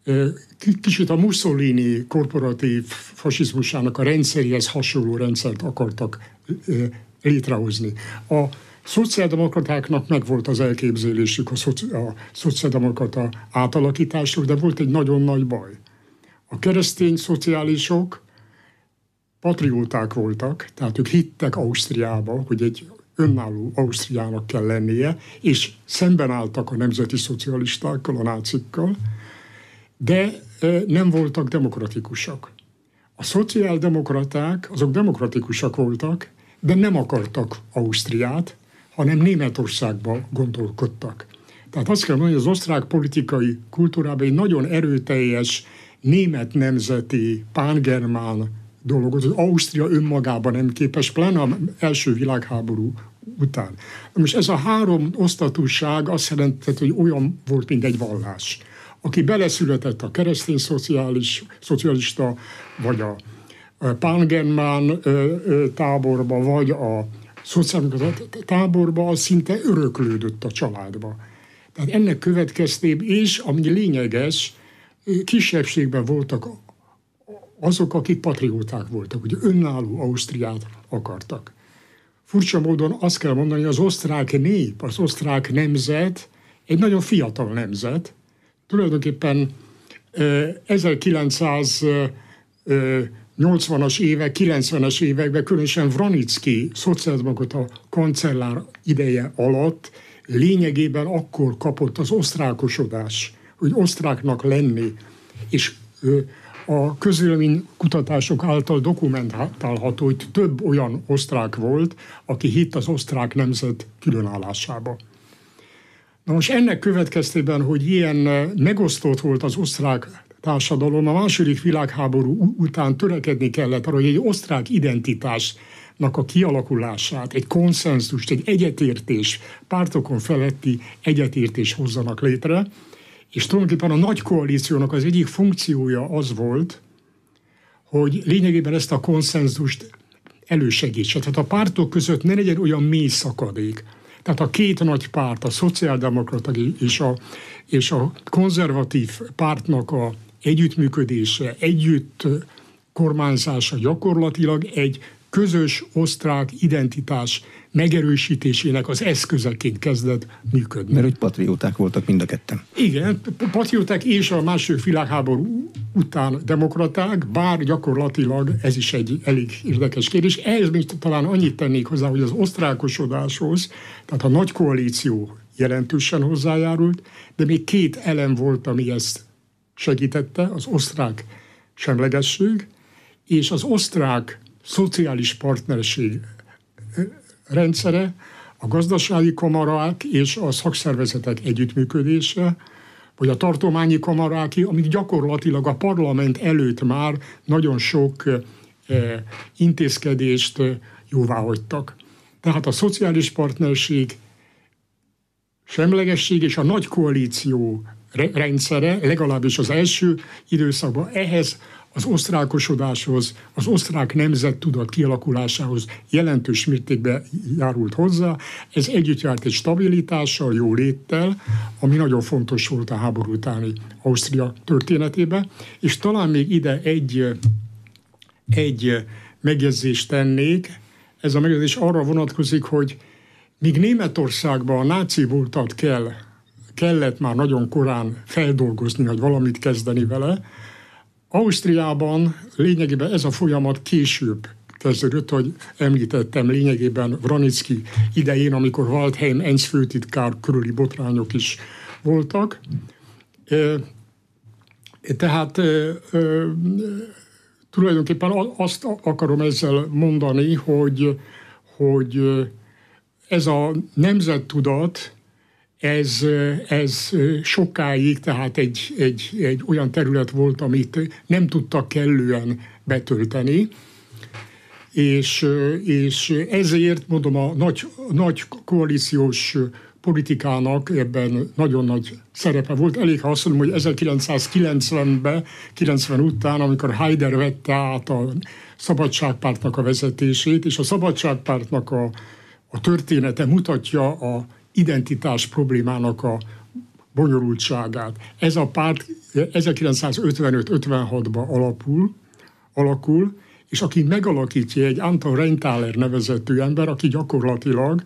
kicsit a Mussolini korporatív fasizmusának a rendszeréhez hasonló rendszert akartak létrehozni. A szociáldemokratáknak megvolt az elképzelésük a, szoci- a szociáldemokrata átalakításról, de volt egy nagyon nagy baj. A keresztény szociálisok patrióták voltak, tehát ők hittek Ausztriába, hogy egy önálló Ausztriának kell lennie, és szemben álltak a nemzeti szocialistákkal, a nácikkal, de nem voltak demokratikusak. A szociáldemokraták, azok demokratikusak voltak, de nem akartak Ausztriát, hanem Németországba gondolkodtak. Tehát azt kell mondani, hogy az osztrák politikai kultúrában egy nagyon erőteljes német nemzeti, pángermán dolog, hogy Ausztria önmagában nem képes, pláne az első világháború után. Most ez a három osztatúság azt jelentett, hogy olyan volt, mint egy vallás. Aki beleszületett a keresztény szociális, szocialista, vagy a pángermán táborba, vagy a szociális táborba, az szinte öröklődött a családba. Tehát ennek következtében, és ami lényeges, kisebbségben voltak azok, akik patrióták voltak, hogy önálló Ausztriát akartak. Furcsa módon azt kell mondani, hogy az osztrák nép, az osztrák nemzet egy nagyon fiatal nemzet. Tulajdonképpen ezerkilencszáznyolcvanas évek, kilencvenes években, különösen Vranitzky szociáldemokrata kancellár ideje alatt lényegében akkor kapott az osztrákosodás, hogy osztráknak lenni, és a közvéleménykutatások által dokumentálható, hogy több olyan osztrák volt, aki hitt az osztrák nemzet különállásába. Na most ennek következtében, hogy ilyen megosztott volt az osztrák társadalom, a második világháború után törekedni kellett arra, hogy egy osztrák identitásnak a kialakulását, egy konszenzust, egy egyetértés, pártokon feletti egyetértés hozzanak létre, és tulajdonképpen a nagy koalíciónak az egyik funkciója az volt, hogy lényegében ezt a konszenzust elősegítse. Tehát a pártok között ne legyen olyan mély szakadék. Tehát a két nagy párt, a szociáldemokrata és a, és a konzervatív pártnak a együttműködése, együtt kormányzása gyakorlatilag egy közös osztrák identitás megerősítésének az eszközeként kezdett működni. Mert hogy patrióták voltak mind a ketten. Igen, patrióták és a második világháború után demokraták, bár gyakorlatilag ez is egy elég érdekes kérdés. Ehhez még talán annyit tennék hozzá, hogy az osztrákosodáshoz, tehát a nagy koalíció jelentősen hozzájárult, de még két elem volt, ami ezt segítette, az osztrák semlegesség és az osztrák szociális partnerség rendszere, a gazdasági kamarák és a szakszervezetek együttműködése, vagy a tartományi kamarák, amik gyakorlatilag a parlament előtt már nagyon sok eh, intézkedést eh, jóváhagytak. Tehát a szociális partnerség, semlegesség és a nagy koalíció rendszere, legalábbis az első időszakban ehhez az osztrákosodáshoz, az osztrák nemzettudat kialakulásához jelentős mértékben járult hozzá. Ez együtt járt egy stabilitással, jó léttel, ami nagyon fontos volt a háború utáni Ausztria történetében. És talán még ide egy, egy megjegyzést tennék. Ez a megjegyzés arra vonatkozik, hogy míg Németországban a náci múltat kell, kellett már nagyon korán feldolgozni, vagy valamit kezdeni vele, Ausztriában lényegében ez a folyamat később kezdődött, hogy említettem lényegében Vranitzky idején, amikor Waldheim ENSZ főtitkár körüli botrányok is voltak. Tehát tulajdonképpen azt akarom ezzel mondani, hogy, hogy ez a nemzettudat, Ez, ez sokáig, tehát egy, egy, egy olyan terület volt, amit nem tudtak kellően betölteni, és, és ezért, mondom, a nagy, nagy koalíciós politikának ebben nagyon nagy szerepe volt. Elég, ha azt mondom, hogy ezerkilencszázkilencvenben, kilencven után, amikor Haider vette át a Szabadságpártnak a vezetését, és a Szabadságpártnak a, a története mutatja a identitás problémának a bonyolultságát. Ez a párt ezerkilencszázötvenöt ötvenhatban alapul, alakul, és aki megalakítja, egy Anton Renthaler nevezetű ember, aki gyakorlatilag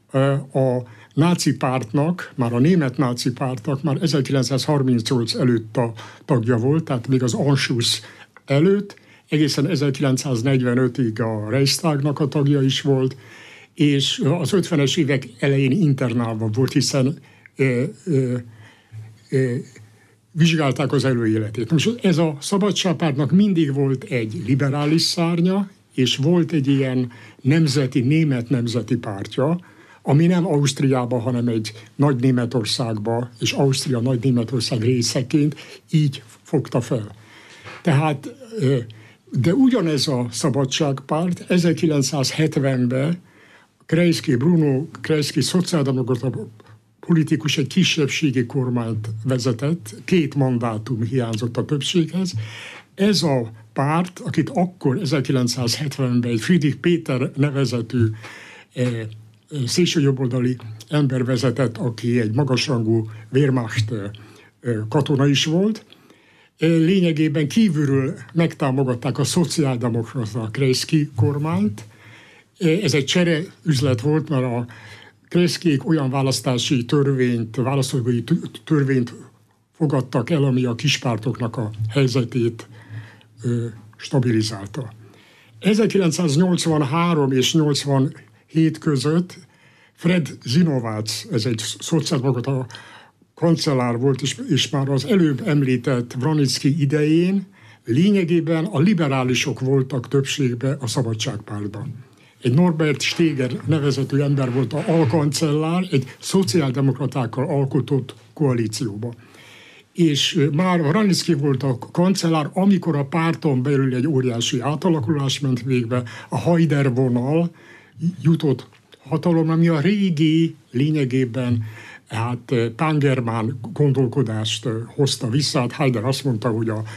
a náci pártnak, már a német náci pártnak már ezerkilencszázharmincnyolc előtt a tagja volt, tehát még az Anschluss előtt, egészen ezerkilencszáznegyvenötig a Reichstagnak a tagja is volt, és az ötvenes évek elején internálva volt, hiszen ö, ö, ö, vizsgálták az előéletét. Most ez a Szabadságpártnak mindig volt egy liberális szárnya, és volt egy ilyen nemzeti, német nemzeti pártja, ami nem Ausztriába, hanem egy nagy Németországba, és Ausztria nagy Németország részeként így fogta fel. Tehát, de ugyanez a Szabadságpárt ezerkilencszázhetvenben Kreisky, Bruno Kreisky szociáldemokrata politikus egy kisebbségi kormányt vezetett, két mandátum hiányzott a többséghez. Ez a párt, akit akkor ezerkilencszázhetvenben egy Friedrich Péter nevezetű eh, szélsőjobboldali ember vezetett, aki egy magasrangú Wehrmacht eh, katona is volt, eh, lényegében kívülről megtámogatták a szociáldemokrata Kreisky kormányt. Eh, ez egy csere üzlet volt, mert a Kreiskyk olyan választási törvényt, választójogi törvényt fogadtak el, ami a kispártoknak a helyzetét ö, stabilizálta. ezerkilencszáznyolcvanhárom és nyolcvanhét között Fred Zinovác, ez egy szociáldemokrata kancellár volt, és, és már az előbb említett Vranitzky idején lényegében a liberálisok voltak többségben a Szabadságpártban. Egy Norbert Steger nevezetű ember volt a alkancellár, egy szociáldemokratákkal alkotott koalícióba. És már Vranitzky volt a kancellár, amikor a párton belül egy óriási átalakulás ment végbe, a Haider vonal jutott hatalomra, ami a régi, lényegében hát pángermán gondolkodást hozta vissza. Hát Haider azt mondta, hogy a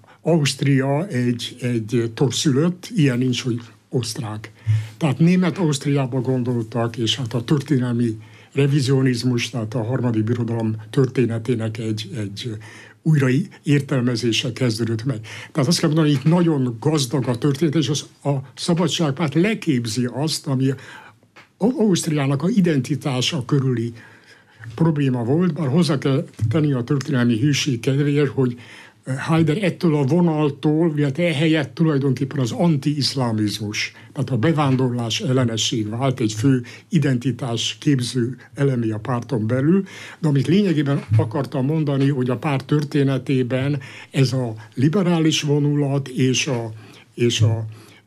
Ausztria egy, egy torszülött, ilyen nincs, hogy osztrák. Tehát Német-Ausztriába gondoltak, és hát a történelmi revizionizmus, tehát a harmadik birodalom történetének egy, egy újra értelmezése kezdődött meg. Tehát azt kell mondani, hogy itt nagyon gazdag a történet, és az, a Szabadságpárt leképzi azt, ami Ausztriának a identitása körüli probléma volt, bár hozzá kell tenni a történelmi hűség kedvéért, hogy Haider ettől a vonaltól, illetve ehelyett tulajdonképpen az anti-iszlámizmus, tehát a bevándorlás ellenesség vált egy fő identitás képző elemi a párton belül, de amit lényegében akartam mondani, hogy a párt történetében ez a liberális vonulat és a, és a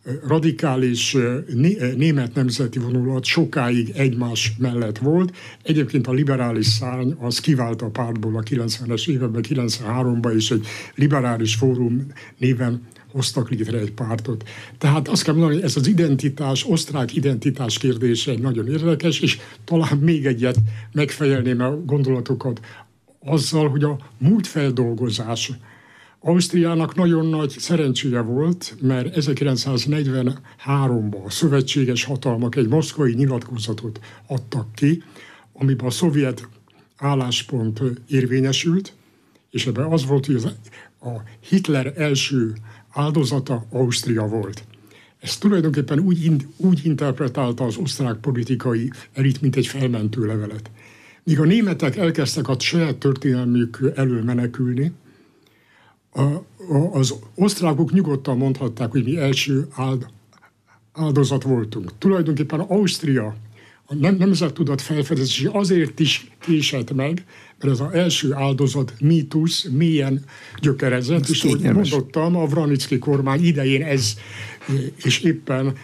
radikális német nemzeti vonulat sokáig egymás mellett volt. Egyébként a liberális szárny az kivált a pártból a kilencvenes években, kilencvenháromban, és egy liberális fórum néven hoztak létre egy pártot. Tehát azt kell mondani, hogy ez az identitás, osztrák identitás kérdése egy nagyon érdekes, és talán még egyet megfejelném a gondolatokat azzal, hogy a múltfeldolgozás Ausztriának nagyon nagy szerencséje volt, mert ezerkilencszáznegyvenháromban a szövetséges hatalmak egy moszkvai nyilatkozatot adtak ki, amiben a szovjet álláspont érvényesült, és ebben az volt, hogy az, a Hitler első áldozata Ausztria volt. Ezt tulajdonképpen úgy, úgy interpretálta az osztrák politikai elit, mint egy felmentő levelet. Míg a németek elkezdtek a saját történelmük elől menekülni, A, a, az osztrákok nyugodtan mondhatták, hogy mi első áld, áldozat voltunk. Tulajdonképpen Ausztria a nem, nemzettudat felfedezése azért is késett meg, mert ez az első áldozat mítusz mélyen gyökerezett, és ahogy mondottam, a Vranitzky kormány idején ez, és éppen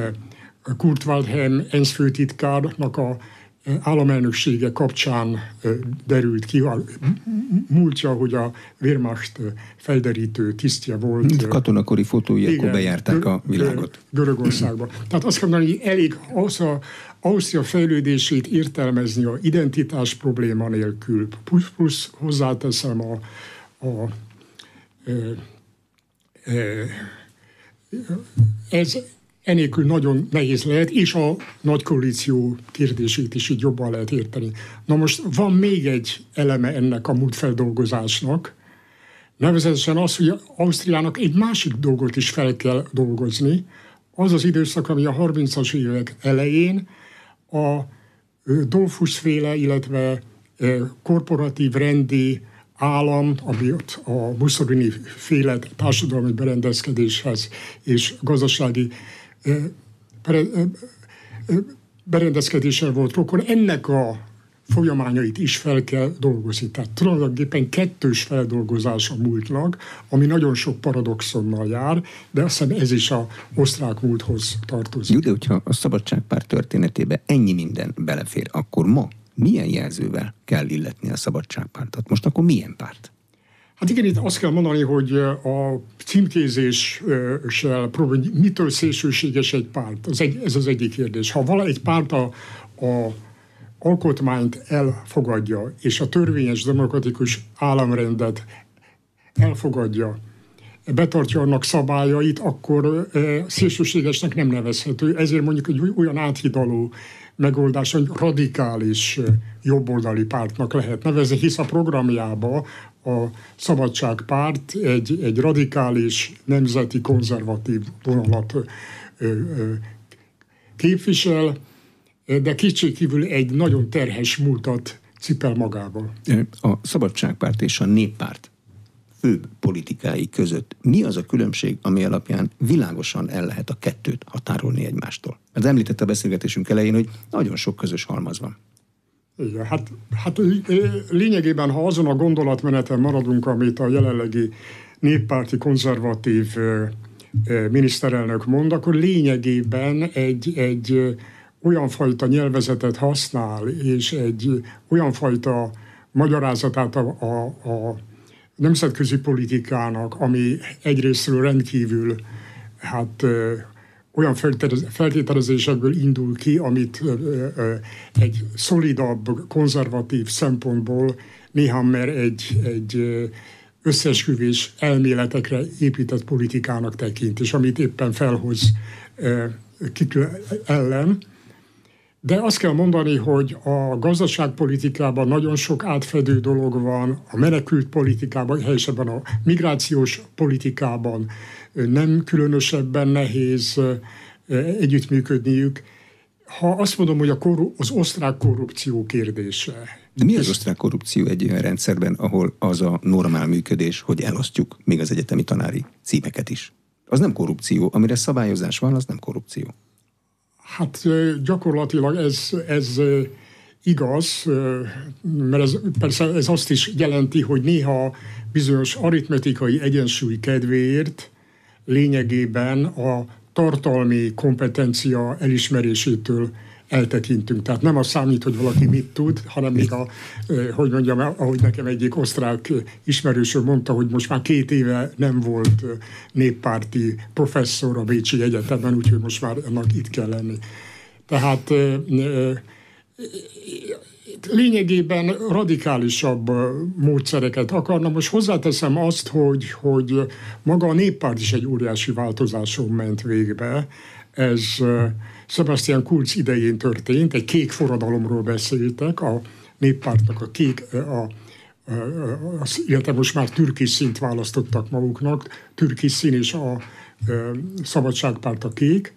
Kurt Waldheim ENSZ főtitkárnak a államelnöksége kapcsán derült ki a múltja, hogy a Wehrmacht felderítő tisztje volt. Katonakori fotói, igen, akkor bejárták a világot. Görögországba. Tehát azt kell mondani, hogy elég Ausztria fejlődését értelmezni a identitás probléma nélkül. Plusz, plusz hozzáteszem a, a, a, a ez enélkül nagyon nehéz lehet, és a nagy koalíció kérdését is így jobban lehet érteni. Na most van még egy eleme ennek a múltfeldolgozásnak, nevezetesen az, hogy Ausztriának egy másik dolgot is fel kell dolgozni. Az az időszak, ami a harmincas évek elején a Dollfuss-féle, illetve korporatív rendi állam, ami a Mussolini-féle társadalmi berendezkedéshez és gazdasági berendezkedéssel volt rokon, ennek a folyamányait is fel kell dolgozni. Tehát tulajdonképpen kettős feldolgozás a múltnak, ami nagyon sok paradoxonnal jár, de azt hiszem ez is a osztrák múlthoz tartozik. Jó, de hogyha a Szabadságpárt történetébe ennyi minden belefér, akkor ma milyen jelzővel kell illetni a Szabadságpártot? Most akkor milyen párt? Hát igen, itt azt kell mondani, hogy a címkézéssel próbálni, mitől szélsőséges egy párt. Az egy, ez az egyik kérdés. Ha vala egy párt a, a alkotmányt elfogadja, és a törvényes demokratikus államrendet elfogadja, betartja annak szabályait, akkor e, szélsőségesnek nem nevezhető. Ezért mondjuk egy olyan áthidaló megoldás, hogy radikális jobboldali pártnak lehet nevezni, hisz a programjába a Szabadságpárt egy, egy radikális, nemzeti, konzervatív vonalat ö, ö, képvisel, de kétségkívül egy nagyon terhes múltat cipel magával. A Szabadságpárt és a Néppárt főbb politikái között mi az a különbség, ami alapján világosan el lehet a kettőt határolni egymástól? Az említette a beszélgetésünk elején, hogy nagyon sok közös halmaz van. Igen, hát, hát lényegében, ha azon a gondolatmeneten maradunk, amit a jelenlegi néppárti konzervatív miniszterelnök mond, akkor lényegében egy, egy olyan fajta nyelvezetet használ, és egy olyan fajta magyarázatát a, a, a nemzetközi politikának, ami egyrésztről rendkívül hát ö, olyan feltételezésekből indul ki, amit ö, ö, egy szolidabb, konzervatív szempontból néha mer egy, egy összeesküvés elméletekre épített politikának tekint, és amit éppen felhoz ö, kik ellen. De azt kell mondani, hogy a gazdaságpolitikában nagyon sok átfedő dolog van, a menekült politikában, helyesebben a migrációs politikában nem különösebben nehéz együttműködniük. Ha azt mondom, hogy a korru- az osztrák korrupció kérdése. De mi az osztrák korrupció egy olyan rendszerben, ahol az a normál működés, hogy elosztjuk még az egyetemi tanári címeket is? Az nem korrupció, amire szabályozás van, az nem korrupció. Hát gyakorlatilag ez, ez igaz, mert ez, persze ez azt is jelenti, hogy néha bizonyos aritmetikai egyensúly kedvéért lényegében a tartalmi kompetencia elismerésétől eltekintünk. Tehát nem az számít, hogy valaki mit tud, hanem még a, hogy mondjam, ahogy nekem egyik osztrák ismerősöm mondta, hogy most már két éve nem volt néppárti professzor a Bécsi Egyetemen, úgyhogy most már ennek itt kell lenni. Tehát lényegében radikálisabb módszereket akarna. Most hozzáteszem azt, hogy, hogy maga a néppárt is egy óriási változáson ment végbe. Ez Sebastian Kurz idején történt, egy kék forradalomról beszéltek, a néppártnak a kék, a, a, a, illetve most már türkis színt választottak maguknak, türkis szín és a, a Szabadságpárt a kék.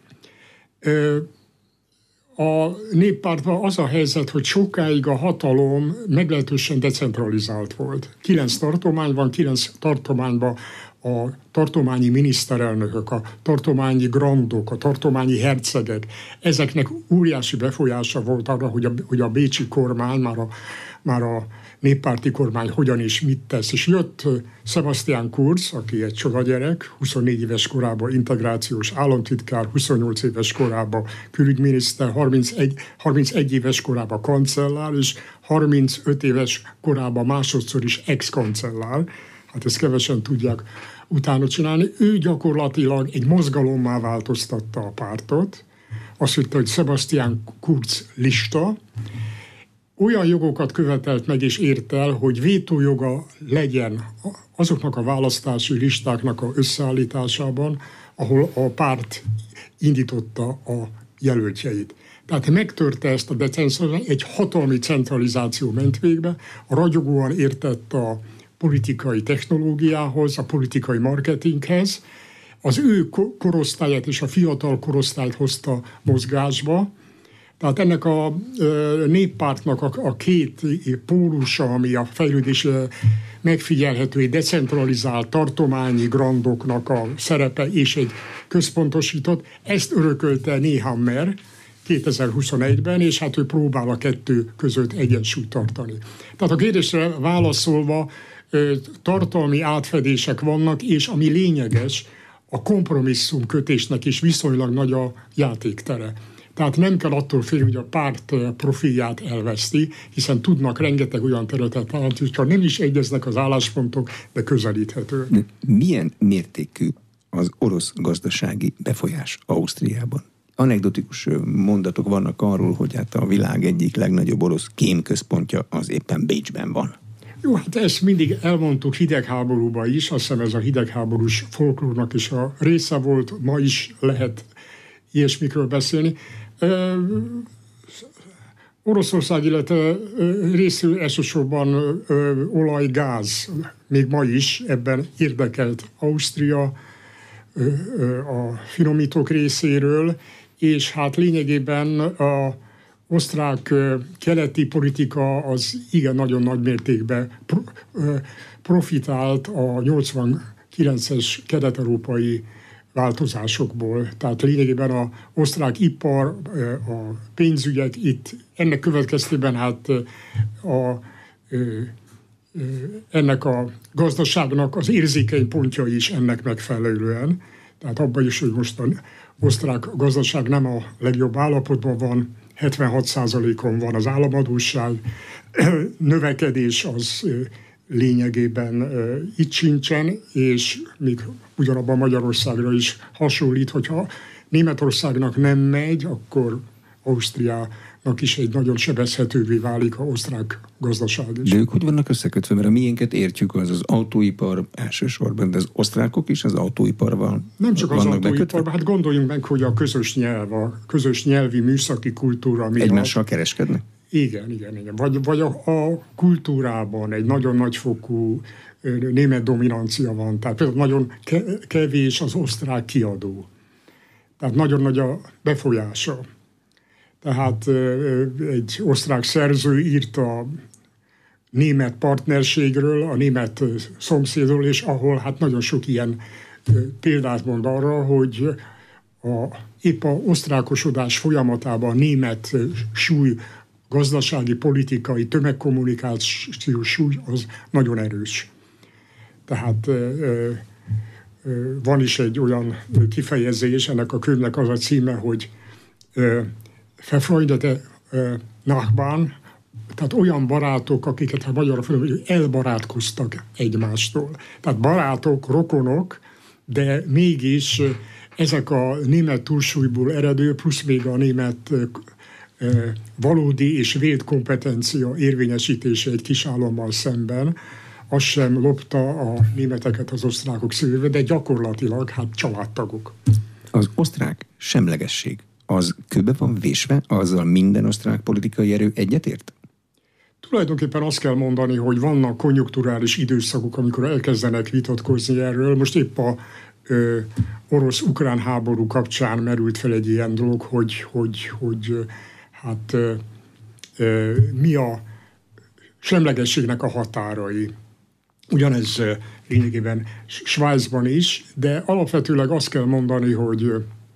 A néppártban az a helyzet, hogy sokáig a hatalom meglehetősen decentralizált volt. Kilenc tartomány van, kilenc tartományban a tartományi miniszterelnökök, a tartományi grandok, a tartományi hercegek, ezeknek óriási befolyása volt arra, hogy a, hogy a bécsi kormány, már a, már a néppárti kormány hogyan és mit tesz. És jött Sebastian Kurz, aki egy csodagyerek, huszonnégy éves korában integrációs államtitkár, huszonnyolc éves korában külügyminiszter, harmincegy, harmincegy éves korában kancellár, és harmincöt éves korában másodszor is ex-kancellár. Hát ezt kevesen tudják utána csinálni. Ő gyakorlatilag egy mozgalommá változtatta a pártot. Azt mondta, hogy Sebastian Kurz lista, olyan jogokat követelt meg és ért el, hogy vétójoga legyen azoknak a választási listáknak a összeállításában, ahol a párt indította a jelöltjeit. Tehát megtörte ezt a decentralizációt, egy hatalmi centralizáció ment végbe, a ragyogóan értett a politikai technológiához, a politikai marketinghez, az ő korosztályát és a fiatal korosztályt hozta mozgásba. Tehát ennek a néppártnak a, a két pólusa, ami a fejlődés megfigyelhető, egy decentralizált tartományi grandoknak a szerepe és egy központosított, ezt örökölte Nehammer kétezer-huszonegyben, és hát ő próbál a kettő között egyensúlyt tartani. Tehát a kérdésre válaszolva, tartalmi átfedések vannak, és ami lényeges, a kompromisszum kötésnek is viszonylag nagy a játéktere. Tehát nem kell attól félni, hogy a párt profilját elveszti, hiszen tudnak rengeteg olyan területet találni, hogyha nem is egyeznek az álláspontok, de közelíthető. Milyen mértékű az orosz gazdasági befolyás Ausztriában? Anekdotikus mondatok vannak arról, hogy hát a világ egyik legnagyobb orosz kémközpontja az éppen Bécsben van. Jó, hát ezt mindig elmondtuk hidegháborúban is, azt hiszem ez a hidegháborús folklórnak is a része volt, ma is lehet ilyesmikről beszélni. Ö, Oroszország, illetve részül elsősorban ö, olaj, gáz, még ma is ebben érdekelt Ausztria ö, ö, a finomítók részéről, és hát lényegében a osztrák keleti politika az igen nagyon nagy mértékben profitált a nyolcvankilences kelet-európai változásokból. Tehát lényegében az osztrák ipar, a pénzügyek itt ennek következtében hát a, ennek a gazdaságnak az érzékeny pontjai is ennek megfelelően. Tehát abban is, hogy most az osztrák gazdaság nem a legjobb állapotban van, hetvenhat százalékon van az államadósság, növekedés az lényegében itt sincsen, és még ugyanabban Magyarországra is hasonlít, hogyha Németországnak nem megy, akkor Ausztriának is egy nagyon sebezhetővé válik az osztrák gazdaság is. De ők hogy vannak összekötve? Mert a miénket értjük, az az autóipar elsősorban, de az osztrákok is az autóiparban nem csak az autóiparban, hát gondoljunk meg, hogy a közös nyelv, a közös nyelvi műszaki kultúra miatt egymással kereskednek? Igen, igen, igen. Vagy, vagy a, a kultúrában egy nagyon nagyfokú német dominancia van. Tehát például nagyon kevés az osztrák kiadó. Tehát nagyon nagy a befolyása. Tehát egy osztrák szerző írt a német partnerségről, a német szomszédról, és ahol hát nagyon sok ilyen példát mond arra, hogy a, épp a osztrákosodás folyamatában a német súly, gazdasági, politikai, tömegkommunikációs súly az nagyon erős. Tehát van is egy olyan kifejezés, ennek a könyvnek az a címe, hogy verfreundete Nachbarn, tehát olyan barátok, akiket a magyarra fölül elbarátkoztak egymástól. Tehát barátok, rokonok, de mégis ezek a német túlsúlyból eredő, plusz még a német valódi és vélt kompetencia érvényesítése egy kis állammal szemben, az sem lopta a németeket az osztrákok szívébe, de gyakorlatilag hát családtagok. Az osztrák semlegesség az kőbe van vésve, azzal minden osztrák politikai erő egyetért? Tulajdonképpen azt kell mondani, hogy vannak konjunkturális időszakok, amikor elkezdenek vitatkozni erről. Most épp a ö, orosz-ukrán háború kapcsán merült fel egy ilyen dolog, hogy, hogy, hogy hát ö, ö, mi a semlegességnek a határai. Ugyanez lényegében Svájcban is, de alapvetőleg azt kell mondani, hogy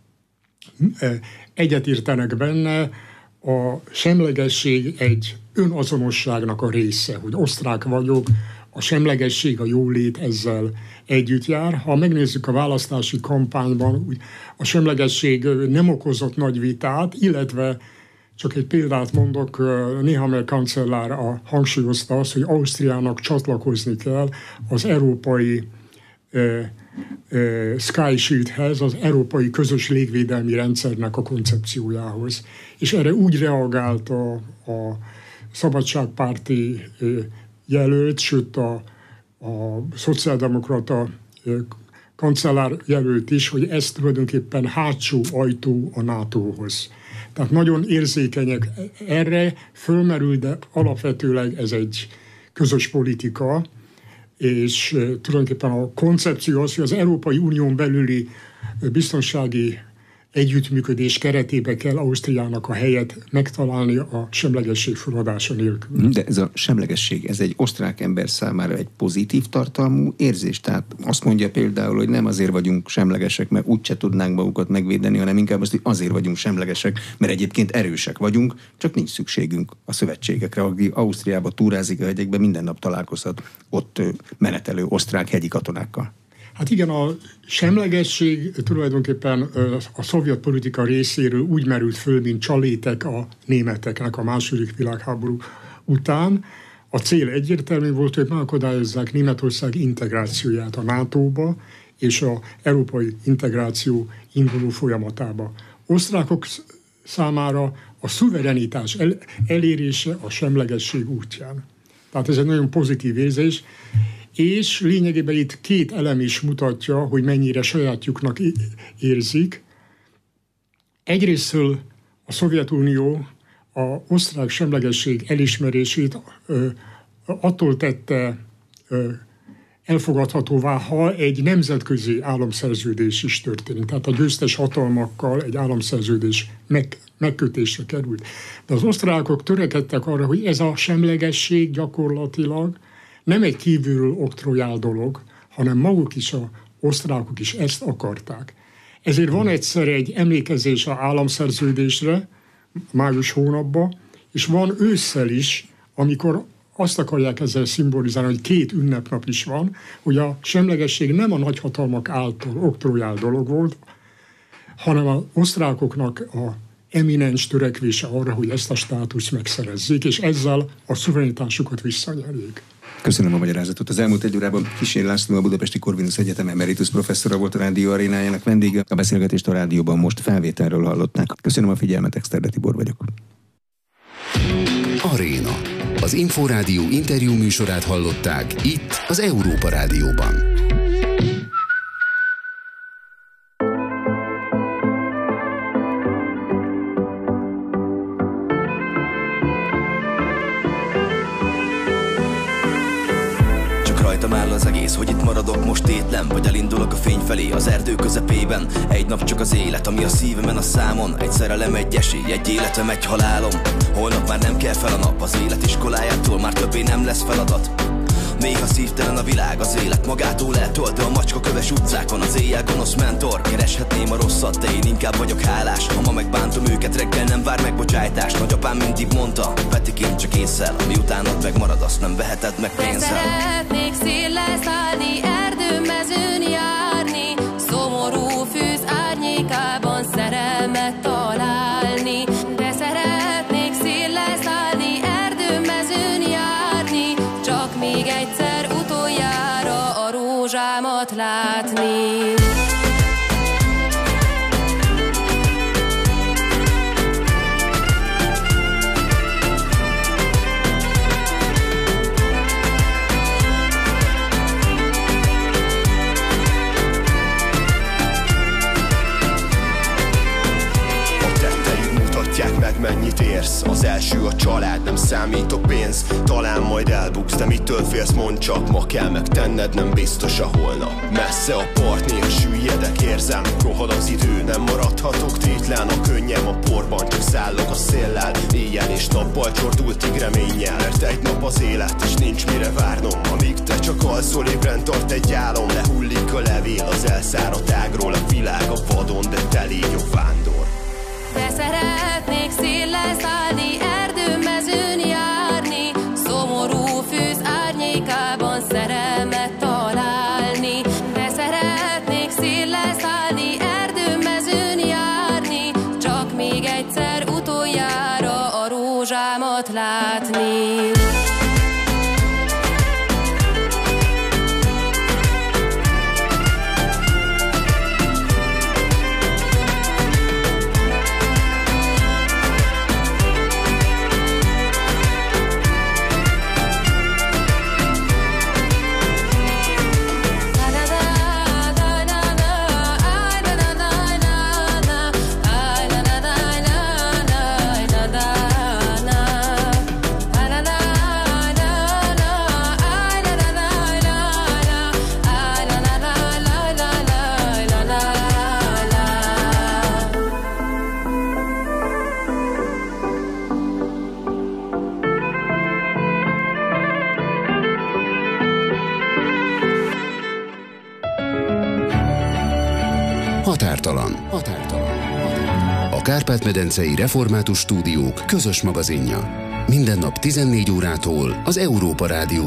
egyetértenek benne, a semlegesség egy önazonosságnak a része, hogy osztrák vagyok, a semlegesség, a jólét ezzel együtt jár. Ha megnézzük a választási kampányban, a semlegesség nem okozott nagy vitát, illetve csak egy példát mondok, Nehammer kancellár a, hangsúlyozta azt, hogy Ausztriának csatlakozni kell az európai eh, eh, Sky Shieldhez, az európai közös légvédelmi rendszernek a koncepciójához. És erre úgy reagált a, a szabadságpárti eh, jelölt, sőt a, a szociáldemokrata eh, kancellár jelölt is, hogy ez tulajdonképpen hátsó ajtó a nátóhoz. Tehát nagyon érzékenyek erre, fölmerül, de alapvetőleg ez egy közös politika, és tulajdonképpen a koncepció az, hogy az Európai Unión belüli biztonsági együttműködés keretébe kell Ausztriának a helyet megtalálni a semlegesség feladása nélkül. De ez a semlegesség, ez egy osztrák ember számára egy pozitív tartalmú érzés? Tehát azt mondja például, hogy nem azért vagyunk semlegesek, mert úgyse tudnánk magukat megvédeni, hanem inkább azt, hogy azért vagyunk semlegesek, mert egyébként erősek vagyunk, csak nincs szükségünk a szövetségekre. Aki Ausztriába túrázik a hegyekbe, minden nap találkozhat ott menetelő osztrák hegyi katonákkal. Hát igen, a semlegesség tulajdonképpen a szovjet politika részéről úgy merült föl, mint csalétek a németeknek a második világháború után. A cél egyértelmű volt, hogy megakadályozzák Németország integrációját a nátóba és az európai integráció induló folyamatába. Osztrákok számára a szuverenitás el- elérése a semlegesség útján. Tehát ez egy nagyon pozitív érzés, és lényegében itt két elem is mutatja, hogy mennyire sajátjuknak érzik. Egyrésztől a Szovjetunió a osztrák semlegesség elismerését ö, attól tette ö, elfogadhatóvá, ha egy nemzetközi államszerződés is történik. Tehát a győztes hatalmakkal egy államszerződés meg, megkötésre került. De az osztrákok törekedtek arra, hogy ez a semlegesség gyakorlatilag nem egy kívülről oktrojál dolog, hanem maguk is, az osztrákok is ezt akarták. Ezért van egyszer egy emlékezés az államszerződésre, május hónapban, és van ősszel is, amikor azt akarják ezzel szimbolizálni, hogy két ünnepnap is van, hogy a semlegesség nem a nagyhatalmak által oktrojál dolog volt, hanem az osztrákoknak a eminens törekvése arra, hogy ezt a státuszt megszerezzék, és ezzel a szuverenitásukat visszanyerjék. Köszönöm a magyarázatot. Az elmúlt egy órában Kisér László, a Budapesti Corvinus Egyetem emeritus professzora volt a Rádió Arénájának vendége. A beszélgetést a rádióban most felvételről hallották. Köszönöm a figyelmet, Exterde Tibor vagyok. Aréna. Az Inforádió interjú műsorát hallották itt az Európa Rádióban. Rajtam áll az egész, hogy itt maradok most tétlen, vagy elindulok a fény felé az erdő közepében. Egy nap csak az élet, ami a szívemen a számon. Egy szerelem, egy esély, egy életem, egy halálom. Holnap már nem kell fel a nap, az élet iskolájától már többé nem lesz feladat. Néha szívtelen a világ, az élet magától eltölt, de a macska köves utcákon az éjjel gonosz mentor. Kereshetném a rosszat, de én inkább vagyok hálás. Ha ma megbántom őket, reggel nem vár megbocsájtás. Nagyapám mindig mondta, Petikém, csak ésszel, ami utánad megmarad, azt nem veheted meg pénzzel. De szeretnék széllel szállni, erdőmezőn járni, szomorú fűz árnyékában szerelmet találni. De szeretnék széllel szállni, erdőmezőn járni, csak még egyszer utoljára a rózsámat látni. Meg mennyit érsz? Az első a család, nem számít a pénz. Talán majd elbuksz, de mitől félsz? Mondd csak, ma kell megtenned, nem biztos a holnap. Messze a part, néha süllyedek, érzem, rohad az idő, nem maradhatok tétlen. A könnyem a porban, csak szállok a széllel. Éjjel és nappal csordultig reménnyel, mert egy nap az élet, és nincs mire várnom. Amíg te csak alszol, ébren tart egy álom. Lehullik a levél az elszáradt ágról, a világ a vadon, de te légy a vándor. De szeretnék széllel szállni, erdőmezőn járni, szomorú fűz árnyékában szerelmet találni. De szeretnék széllel szállni, erdőmezőn járni, csak még egyszer utoljára a rózsámat látni. Határtalan. Határtalan. A Kárpát-medencei Református Stúdiók közös magazinja. Minden nap tizennégy órától az Európa Rádió